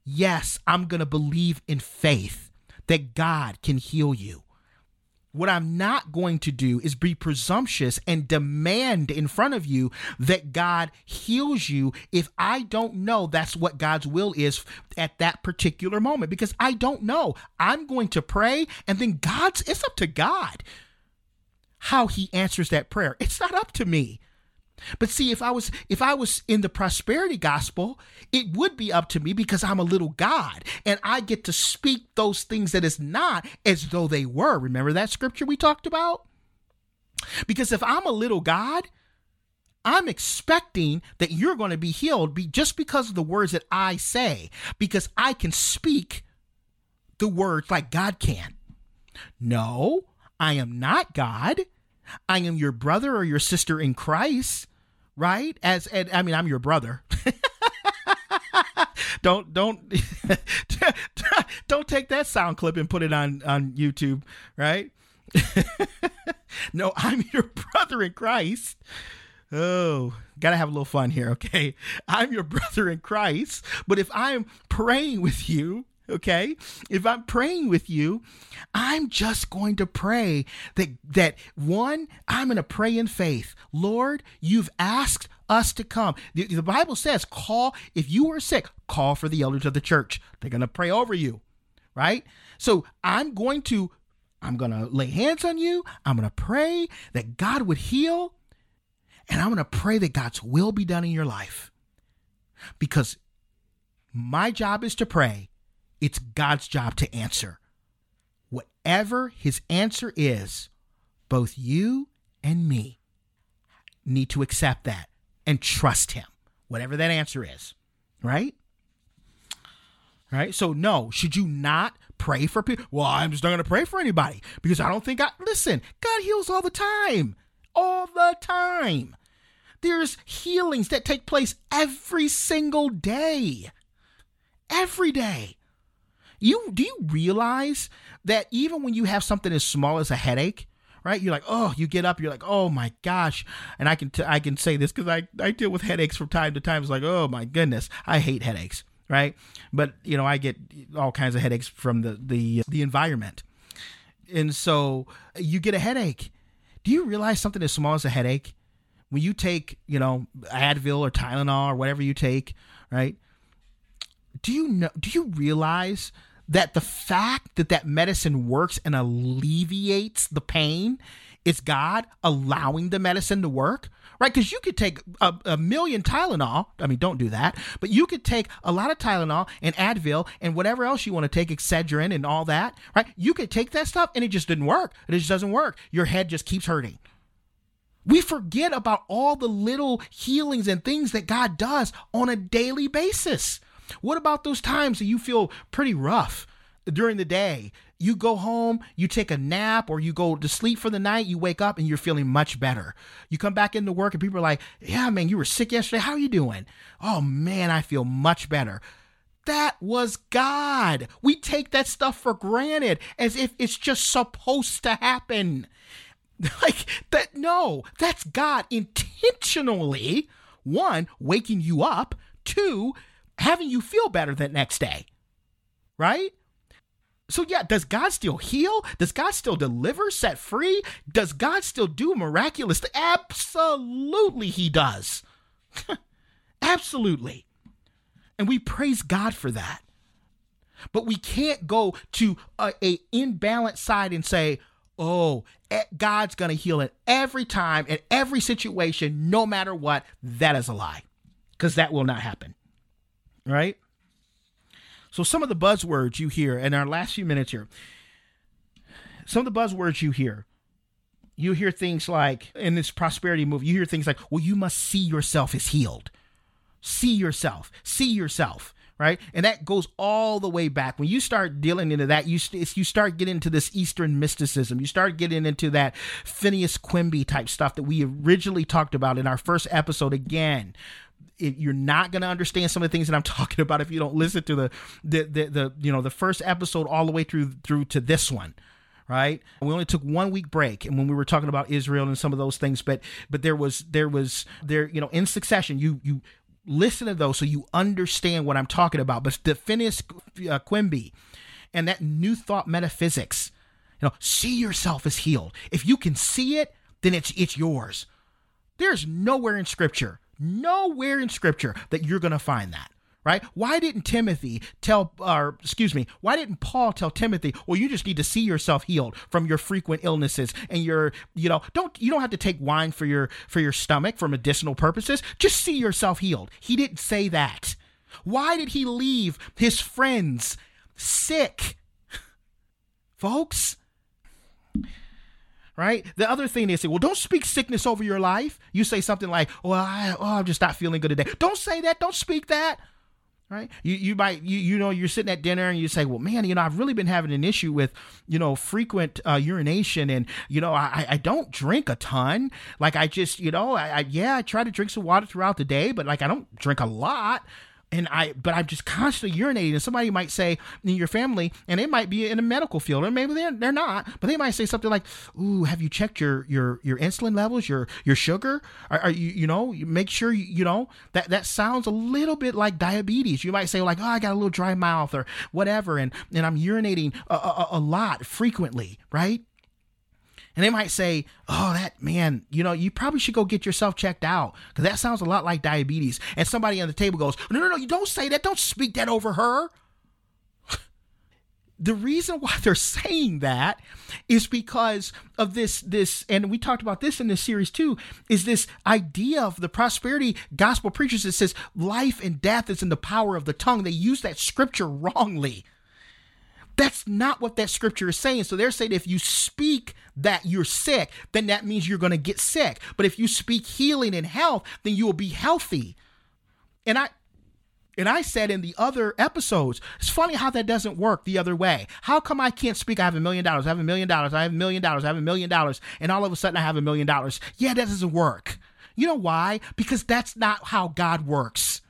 yes, I'm going to believe in faith that God can heal you. What I'm not going to do is be presumptuous and demand in front of you that God heals you if I don't know that's what God's will is at that particular moment, because I don't know. I'm going to pray, and then God's, it's up to God how he answers that prayer. It's not up to me. But see, if I was if I was in the prosperity gospel, it would be up to me because I'm a little God and I get to speak those things that is not as though they were. Remember that scripture we talked about? Because if I'm a little God, I'm expecting that you're going to be healed be just because of the words that I say, because I can speak the words like God can. No, I am not God. I am your brother or your sister in Christ, right? As and, I mean, I'm your brother. don't don't don't take that sound clip and put it on on YouTube, right? No, I'm your brother in Christ. Oh, gotta have a little fun here, okay? I'm your brother in Christ, but if I'm praying with you, okay, if I'm praying with you, I'm just going to pray that, that one, I'm going to pray in faith. Lord, you've asked us to come. The, the Bible says, call, if you are sick, call for the elders of the church. They're going to pray over you, right? So I'm going to, I'm going to lay hands on you. I'm going to pray that God would heal. And I'm going to pray that God's will be done in your life, because my job is to pray. It's God's job to answer. Whatever his answer is, both you and me need to accept that and trust him, whatever that answer is, right? Right? So no, should you not pray for people? Well, I'm just not going to pray for anybody because I don't think I, listen, God heals all the time, all the time. There's healings that take place every single day, every day. You do you realize that even when you have something as small as a headache, right? You're like, oh, you get up, you're like, oh my gosh. And I can t- I can say this because I, I deal with headaches from time to time. It's like, oh my goodness, I hate headaches, right? But you know, I get all kinds of headaches from the the the environment, and so you get a headache. Do you realize something as small as a headache, when you take, you know, Advil or Tylenol or whatever you take, right? Do you know? Do you realize that the fact that that medicine works and alleviates the pain is God allowing the medicine to work, right? Because you could take a, a million Tylenol. I mean, don't do that. But you could take a lot of Tylenol and Advil and whatever else you want to take, Excedrin and all that, right? You could take that stuff and it just didn't work. It just doesn't work. Your head just keeps hurting. We forget about all the little healings and things that God does on a daily basis. What about those times that you feel pretty rough during the day? You go home, you take a nap, or you go to sleep for the night, you wake up and you're feeling much better. You come back into work and people are like, yeah, man, you were sick yesterday. How are you doing? Oh man, I feel much better. That was God. We take that stuff for granted as if it's just supposed to happen. Like that. No, that's God intentionally, one, waking you up, two, having you feel better that next day, right? So yeah, does God still heal? Does God still deliver, set free? Does God still do miraculous? Absolutely he does. Absolutely. And we praise God for that. But we can't go to a, a imbalanced side and say, oh, God's going to heal it every time, in every situation, no matter what. That is a lie, because that will not happen. Right? So some of the buzzwords you hear in our last few minutes here, some of the buzzwords you hear, you hear things like, in this prosperity move, you hear things like, well, you must see yourself as healed. See yourself, see yourself, right? And that goes all the way back. When you start dealing into that, you, you start getting into this Eastern mysticism. You start getting into that Phineas Quimby type stuff that we originally talked about in our first episode. Again, It, you're not going to understand some of the things that I'm talking about if you don't listen to the, the, the, the, you know, the first episode all the way through, through to this one, right? We only took one week break. And when we were talking about Israel and some of those things, but, but there was, there was there, you know, in succession, you, you listen to those so you understand what I'm talking about. But the Phineas uh, Quimby and that New Thought Metaphysics, you know, see yourself as healed. If you can see it, then it's it's yours. There's nowhere in Scripture, nowhere in Scripture that you're going to find that. Right? Why didn't Timothy tell, or excuse me, why didn't Paul tell Timothy, well, you just need to see yourself healed from your frequent illnesses and your, you know, don't, you don't have to take wine for your, for your stomach for medicinal purposes. Just see yourself healed. He didn't say that. Why did he leave his friends sick? Folks, right? The other thing they say, well, don't speak sickness over your life. You say something like, well, I, oh, I'm just not feeling good today. Don't say that. Don't speak that. Right. You you might, you, you know, you're sitting at dinner and you say, well, man, you know, I've really been having an issue with, you know, frequent uh, urination. And, you know, I, I don't drink a ton. Like I just, you know, I, I yeah, I try to drink some water throughout the day, but like I don't drink a lot. And I, but I'm just constantly urinating. And somebody might say in your family, and it might be in a medical field, or maybe they're they're not, but they might say something like, "Ooh, have you checked your your your insulin levels, your your sugar? Are, are you you know you make sure you you know that that sounds a little bit like diabetes." You might say like, "Oh, I got a little dry mouth or whatever, and and I'm urinating a, a, a lot frequently, right?" And they might say, oh, that man, you know, you probably should go get yourself checked out because that sounds a lot like diabetes. And somebody on the table goes, no, no, no, you don't say that. Don't speak that over her. The reason why they're saying that is because of this, this, and we talked about this in this series too, is this idea of the prosperity gospel preachers that says life and death is in the power of the tongue. They use that scripture wrongly. That's not what that scripture is saying. So they're saying if you speak that you're sick, then that means you're going to get sick. But if you speak healing and health, then you will be healthy. And I and I said in the other episodes, it's funny how that doesn't work the other way. How come I can't speak? I have a million dollars. I have a million dollars. I have a million dollars. I have a million dollars. And all of a sudden I have a million dollars. Yeah, that doesn't work. You know why? Because that's not how God works.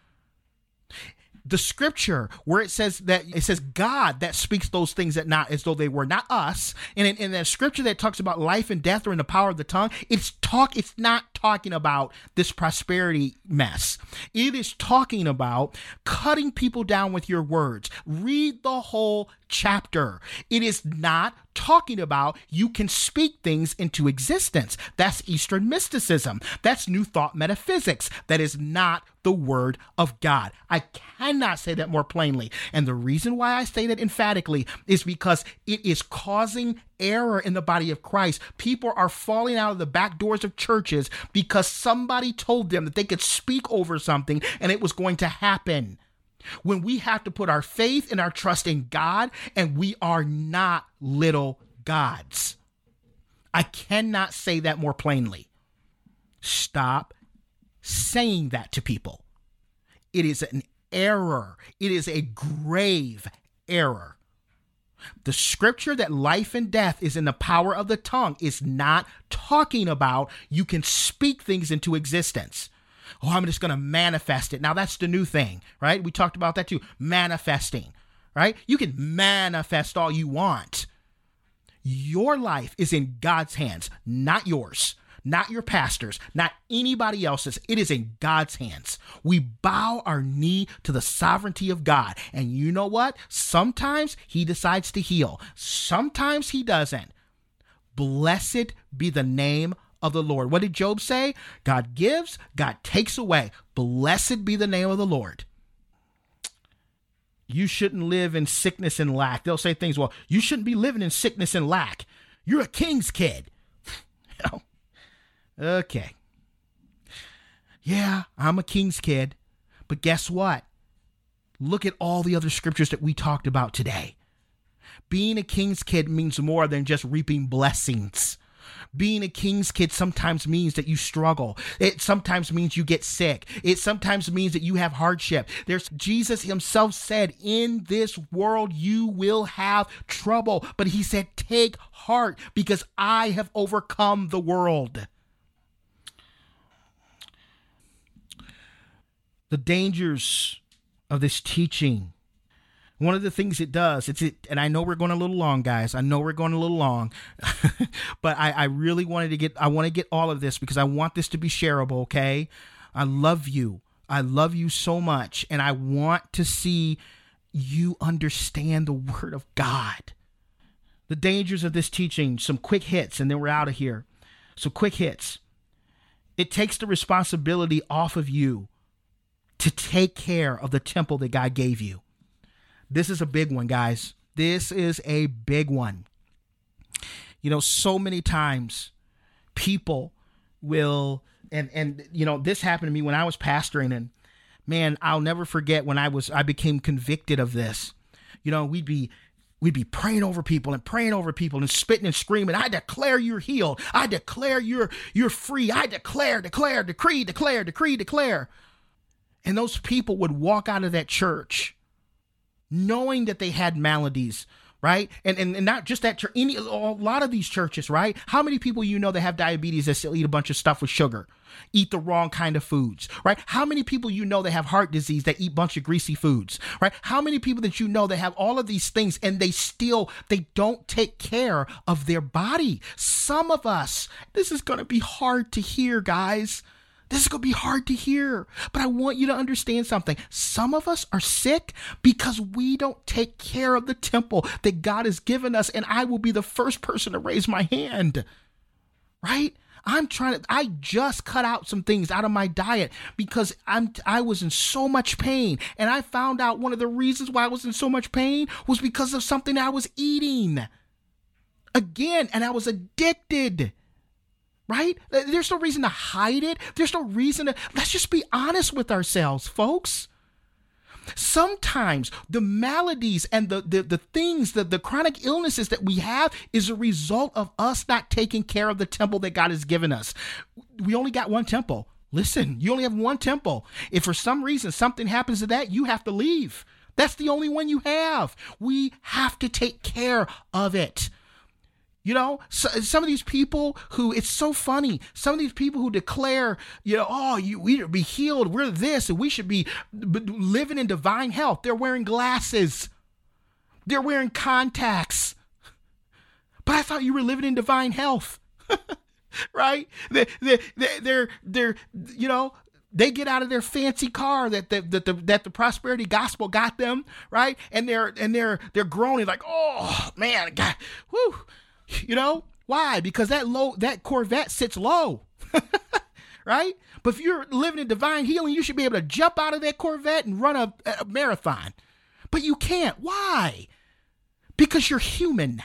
The scripture where it says that it says God that speaks those things that not as though they were, not us. And in, in the scripture that talks about life and death are in the power of the tongue, it's talk. It's not talking about this prosperity mess. It is talking about cutting people down with your words. Read the whole chapter. It is not talking about you can speak things into existence. That's Eastern mysticism. That's New Thought metaphysics. That is not the word of God. I cannot say that more plainly. And the reason why I say that emphatically is because it is causing error in the body of Christ. People are falling out of the back doors of churches because somebody told them that they could speak over something and it was going to happen. When we have to put our faith and our trust in God, and we are not little gods. I cannot say that more plainly. Stop saying that to people. It is an error. It is a grave error. The scripture that life and death is in the power of the tongue is not talking about you can speak things into existence. Oh, I'm just going to manifest it. Now that's the new thing, right? We talked about that too. Manifesting, right? You can manifest all you want. Your life is in God's hands, not yours, not your pastor's, not anybody else's. It is in God's hands. We bow our knee to the sovereignty of God. And you know what? Sometimes he decides to heal. Sometimes he doesn't. Blessed be the name of the Lord. What did Job say? God gives, God takes away. Blessed be the name of the Lord. You shouldn't live in sickness and lack. They'll say things, well, you shouldn't be living in sickness and lack. You're a king's kid. You know? Okay. Yeah, I'm a king's kid. But guess what? Look at all the other scriptures that we talked about today. Being a king's kid means more than just reaping blessings. Being a king's kid sometimes means that you struggle. It sometimes means you get sick. It sometimes means that you have hardship. There's Jesus himself said, in this world you will have trouble. But he said, take heart because I have overcome the world. The dangers of this teaching. One of the things it does, it's it, and I know we're going a little long, guys. I know we're going a little long, but I, I really wanted to get, I want to get all of this because I want this to be shareable, okay? I love you. I love you so much, and I want to see you understand the Word of God. The dangers of this teaching, some quick hits, and then we're out of here. So quick hits. It takes the responsibility off of you to take care of the temple that God gave you. This is a big one, guys. This is a big one. You know, so many times people will, and, and, you know, this happened to me when I was pastoring, and man, I'll never forget when I was, I became convicted of this. You know, we'd be, we'd be praying over people and praying over people and spitting and screaming. I declare you're healed. I declare you're, you're free. I declare, declare, decree, declare, decree, declare. And those people would walk out of that church knowing that they had maladies, right? And, and and not just that church, any, a lot of these churches, right? How many people you know that have diabetes that still eat a bunch of stuff with sugar, eat the wrong kind of foods, right? How many people you know that have heart disease that eat a bunch of greasy foods, right? How many people that you know that have all of these things and they still, they don't take care of their body? Some of us, this is going to be hard to hear, guys. This is going to be hard to hear, but I want you to understand something. Some of us are sick because we don't take care of the temple that God has given us, and I will be the first person to raise my hand, right? I'm trying to, I just cut out some things out of my diet because I'm, I was in so much pain, and I found out one of the reasons why I was in so much pain was because of something I was eating again, and I was addicted. Right? There's no reason to hide it. There's no reason to, let's just be honest with ourselves, folks. Sometimes the maladies and the, the, the things, the, the chronic illnesses that we have is a result of us not taking care of the temple that God has given us. We only got one temple. Listen, you only have one temple. If for some reason something happens to that, you have to leave. That's the only one you have. We have to take care of it. You know, so, some of these people who, it's so funny, some of these people who declare, you know, oh, you, we should be healed, we're this, and we should be b- living in divine health. They're wearing glasses. They're wearing contacts. But I thought you were living in divine health, right? They, they, they, they're, they're, you know, they get out of their fancy car that the, that the that the prosperity gospel got them, right? And they're and they're they're groaning like, oh man, God, whoo. You know why? Because that low, that Corvette sits low, right? But if you're living in divine healing, you should be able to jump out of that Corvette and run a, a marathon. But you can't. Why? Because you're human,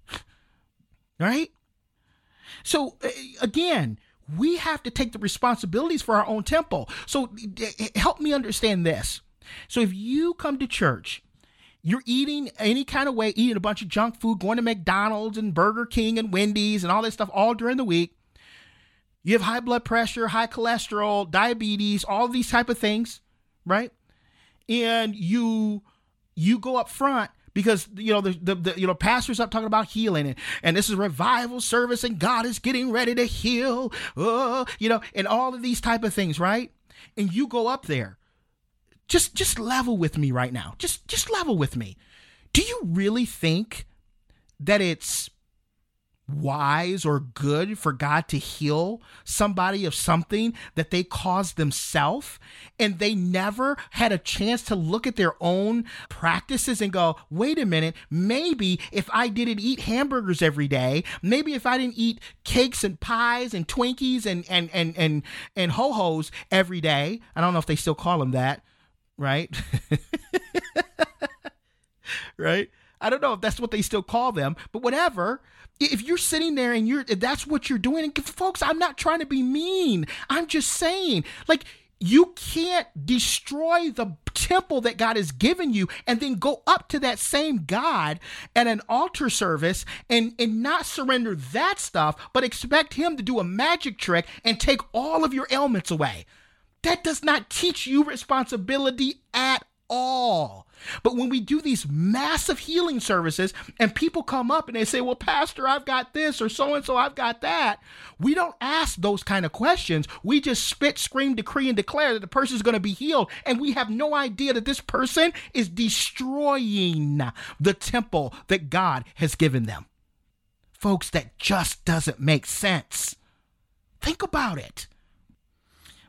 right? So again, we have to take the responsibilities for our own temple. So help me understand this. So if you come to church, you're eating any kind of way, eating a bunch of junk food, going to McDonald's and Burger King and Wendy's and all that stuff all during the week. You have high blood pressure, high cholesterol, diabetes, all these type of things, right? And you you go up front because, you know, the, the, the you know pastor's up talking about healing, and, and this is a revival service and God is getting ready to heal, oh, you know, and all of these type of things, right? And you go up there. Just just level with me right now. Just just level with me. Do you really think that it's wise or good for God to heal somebody of something that they caused themselves, and they never had a chance to look at their own practices and go, wait a minute, maybe if I didn't eat hamburgers every day, maybe if I didn't eat cakes and pies and Twinkies and and and and, and ho-hos every day, I don't know if they still call them that, right? Right? I don't know if that's what they still call them, but whatever. If you're sitting there and you're, if that's what you're doing, and folks, I'm not trying to be mean. I'm just saying, like, you can't destroy the temple that God has given you and then go up to that same God at an altar service and, and not surrender that stuff, but expect him to do a magic trick and take all of your ailments away. That does not teach you responsibility at all. But when we do these massive healing services and people come up and they say, well, Pastor, I've got this, or so-and-so, I've got that. We don't ask those kind of questions. We just spit, scream, decree, and declare that the person is going to be healed. And we have no idea that this person is destroying the temple that God has given them. Folks, that just doesn't make sense. Think about it.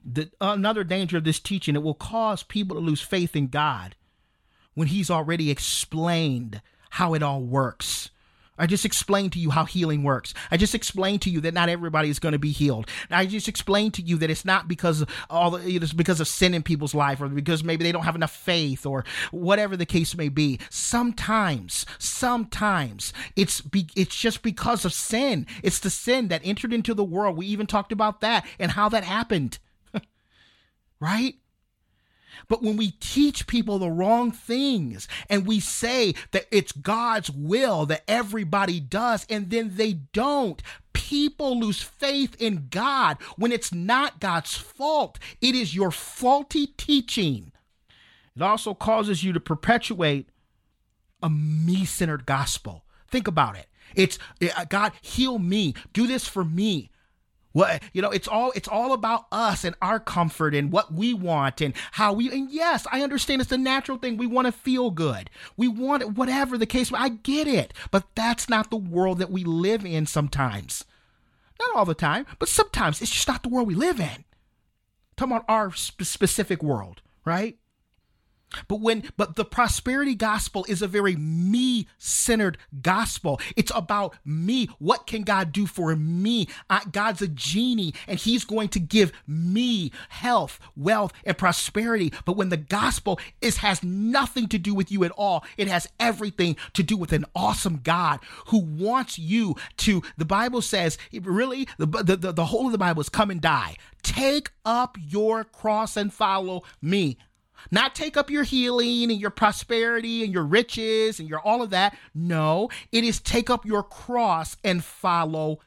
The, another danger of this teaching, it will cause people to lose faith in God when he's already explained how it all works. I just explained to you how healing works. I just explained to you that not everybody is going to be healed. I just explained to you that it's not because of all the, it's because of sin in people's life, or because maybe they don't have enough faith, or whatever the case may be. Sometimes, sometimes it's be, it's just because of sin. It's the sin that entered into the world. We even talked about that and how that happened, right? But when we teach people the wrong things and we say that it's God's will that everybody does, and then they don't, people lose faith in God when it's not God's fault. It is your faulty teaching. It also causes you to perpetuate a me-centered gospel. Think about it. It's God, heal me. Do this for me. Well, you know, it's all it's all about us and our comfort and what we want and how we, and yes, I understand it's a natural thing. We want to feel good. We want it, whatever the case. I get it. But that's not the world that we live in sometimes. Not all the time, but sometimes it's just not the world we live in. Talking about our sp- specific world, right? But when, but the prosperity gospel is a very me-centered gospel. It's about me. What can God do for me? I, God's a genie, and he's going to give me health, wealth, and prosperity. But when the gospel is has nothing to do with you at all, it has everything to do with an awesome God who wants you to, the Bible says, really, the, the, the, the whole of the Bible is come and die. Take up your cross and follow me. Not take up your healing and your prosperity and your riches and your all of that. No, it is take up your cross and follow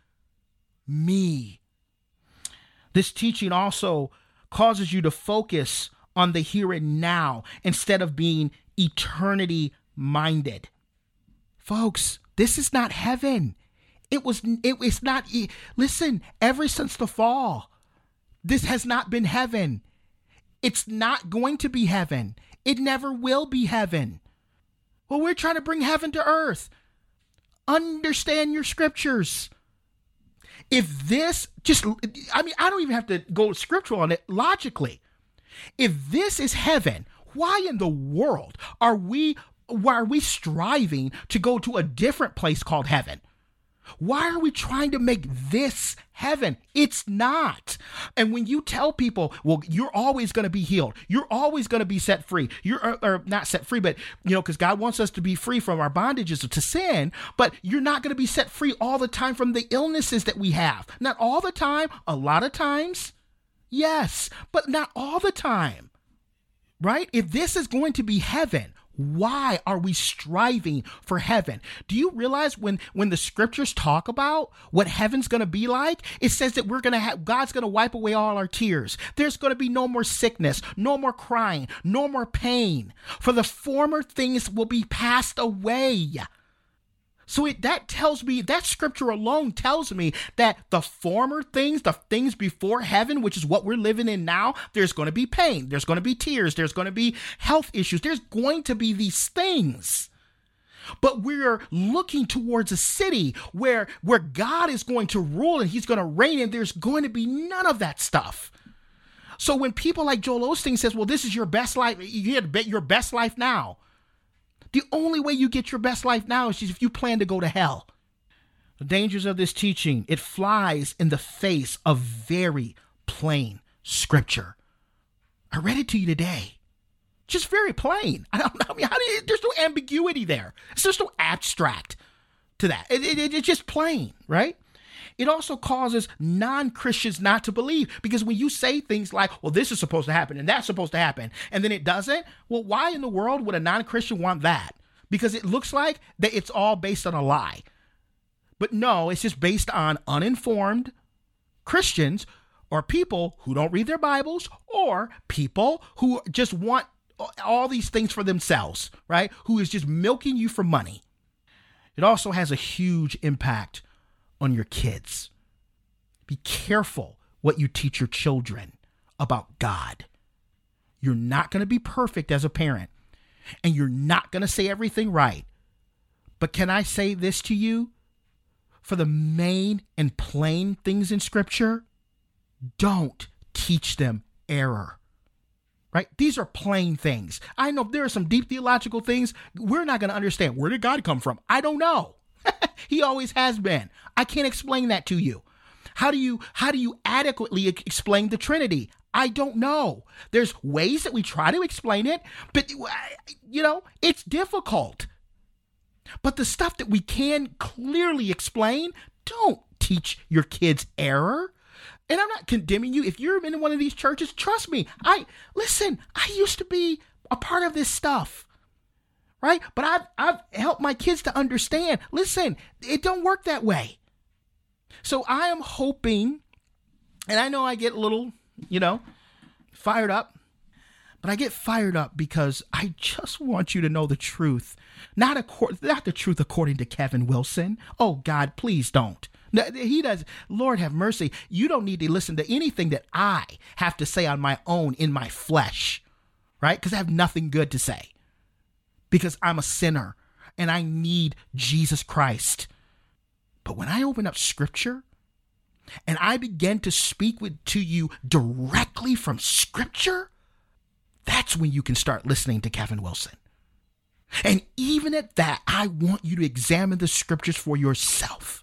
me. This teaching also causes you to focus on the here and now instead of being eternity minded. Folks, this is not heaven. It was, it was not, listen, ever since the fall, this has not been heaven. It's not going to be heaven. It never will be heaven. Well, we're trying to bring heaven to earth. Understand your scriptures. If this just, I mean, I don't even have to go scriptural on it logically. If this is heaven, why in the world are we, why are we striving to go to a different place called heaven? Why are we trying to make this heaven? It's not. And when you tell people, well, you're always going to be healed. You're always going to be set free. You're or, or not set free, but, you know, because God wants us to be free from our bondages to sin, but you're not going to be set free all the time from the illnesses that we have. Not all the time. A lot of times. Yes, but not all the time. Right? If this is going to be heaven, why are we striving for heaven? Do you realize when, when the scriptures talk about what heaven's going to be like, it says that we're going to have, God's going to wipe away all our tears. There's going to be no more sickness, no more crying, no more pain. For the former things will be passed away. So it, that tells me, that scripture alone tells me that the former things, the things before heaven, which is what we're living in now, there's going to be pain. There's going to be tears. There's going to be health issues. There's going to be these things. But we're looking towards a city where, where God is going to rule and he's going to reign, and there's going to be none of that stuff. So when people like Joel Osteen says, well, this is your best life, you had to bet your best life now. The only way you get your best life now is if you plan to go to hell. The dangers of this teaching, it flies in the face of very plain scripture. I read it to you today. Just very plain. I don't know. I mean, how do you, there's no ambiguity there. There's no abstract to that. It, it, it's just plain, right? It also causes non-Christians not to believe, because when you say things like, well, this is supposed to happen and that's supposed to happen, and then it doesn't, well, why in the world would a non-Christian want that? Because it looks like that it's all based on a lie. But no, it's just based on uninformed Christians or people who don't read their Bibles, or people who just want all these things for themselves, right? Who is just milking you for money. It also has a huge impact on your kids. Be careful what you teach your children about God. You're not going to be perfect as a parent, and you're not going to say everything right. But can I say this to you? For the main and plain things in Scripture, don't teach them error. Right? These are plain things. I know there are some deep theological things we're not going to understand. Where did God come from? I don't know. He always has been. I can't explain that to you. How do you how do you adequately explain the Trinity? I don't know. There's ways that we try to explain it, but you know, it's difficult. But the stuff that we can clearly explain, don't teach your kids error. And I'm not condemning you. If you're in one of these churches, trust me. I listen, I used to be a part of this stuff. Right? But I've I've helped my kids to understand. Listen, it don't work that way. So I am hoping, and I know I get a little, you know, fired up, but I get fired up because I just want you to know the truth. Not accord, not the truth according to Kevin Wilson. Oh God, please don't. He does. Lord have mercy. You don't need to listen to anything that I have to say on my own in my flesh, right? Because I have nothing good to say. Because I'm a sinner and I need Jesus Christ. But when I open up scripture and I begin to speak with, to you directly from scripture, that's when you can start listening to Kevin Wilson. And even at that, I want you to examine the scriptures for yourself.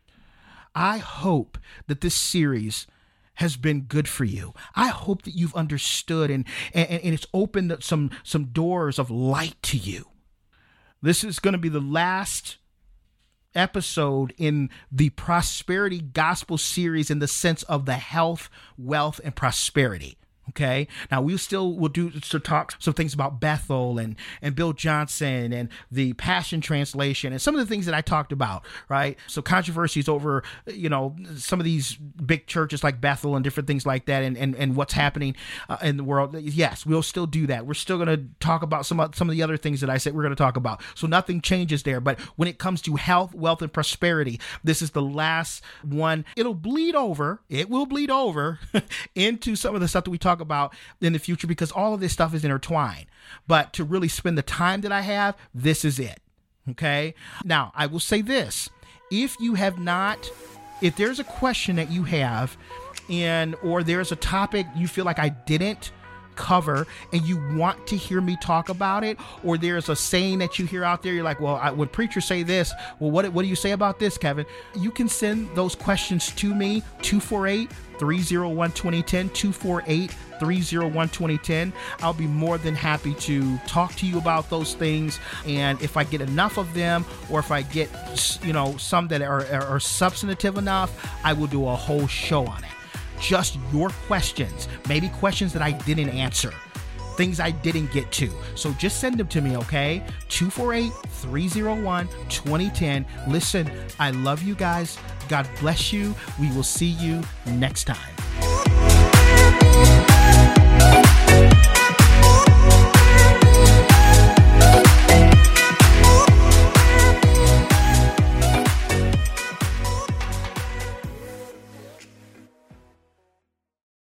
I hope that this series has been good for you. I hope that you've understood and, and, and it's opened some, some doors of light to you. This is going to be the last episode in the prosperity gospel series in the sense of the health, wealth, and prosperity. Okay. Now we still will do to talk some things about Bethel and, and Bill Johnson and the Passion Translation and some of the things that I talked about, right? So controversies over, you know, some of these big churches like Bethel and different things like that and, and, and what's happening uh, in the world. Yes, we'll still do that. We're still going to talk about some, some of the other things that I said we're going to talk about. So nothing changes there. But when it comes to health, wealth, and prosperity, this is the last one. It'll bleed over. It will bleed over into some of the stuff that we talk about in the future because all of this stuff is intertwined. But to really spend the time that I have, this is it. Okay. Now, I will say this. If you have not, if there's a question that you have and or there's a topic you feel like I didn't cover and you want to hear me talk about it, or there's a saying that you hear out there, you're like, well, I, when preachers say this, well, what, what do you say about this, Kevin? You can send those questions to me, two four eight, three oh one, two oh one oh, two four eight, three oh one, two oh one oh. I'll be more than happy to talk to you about those things. And if I get enough of them, or if I get, you know, some that are, are, are substantive enough, I will do a whole show on it. Just your questions, maybe questions that I didn't answer, things I didn't get to. So just send them to me, okay? two four eight, three oh one, two oh one oh. Listen, I love you guys. God bless you. We will see you next time.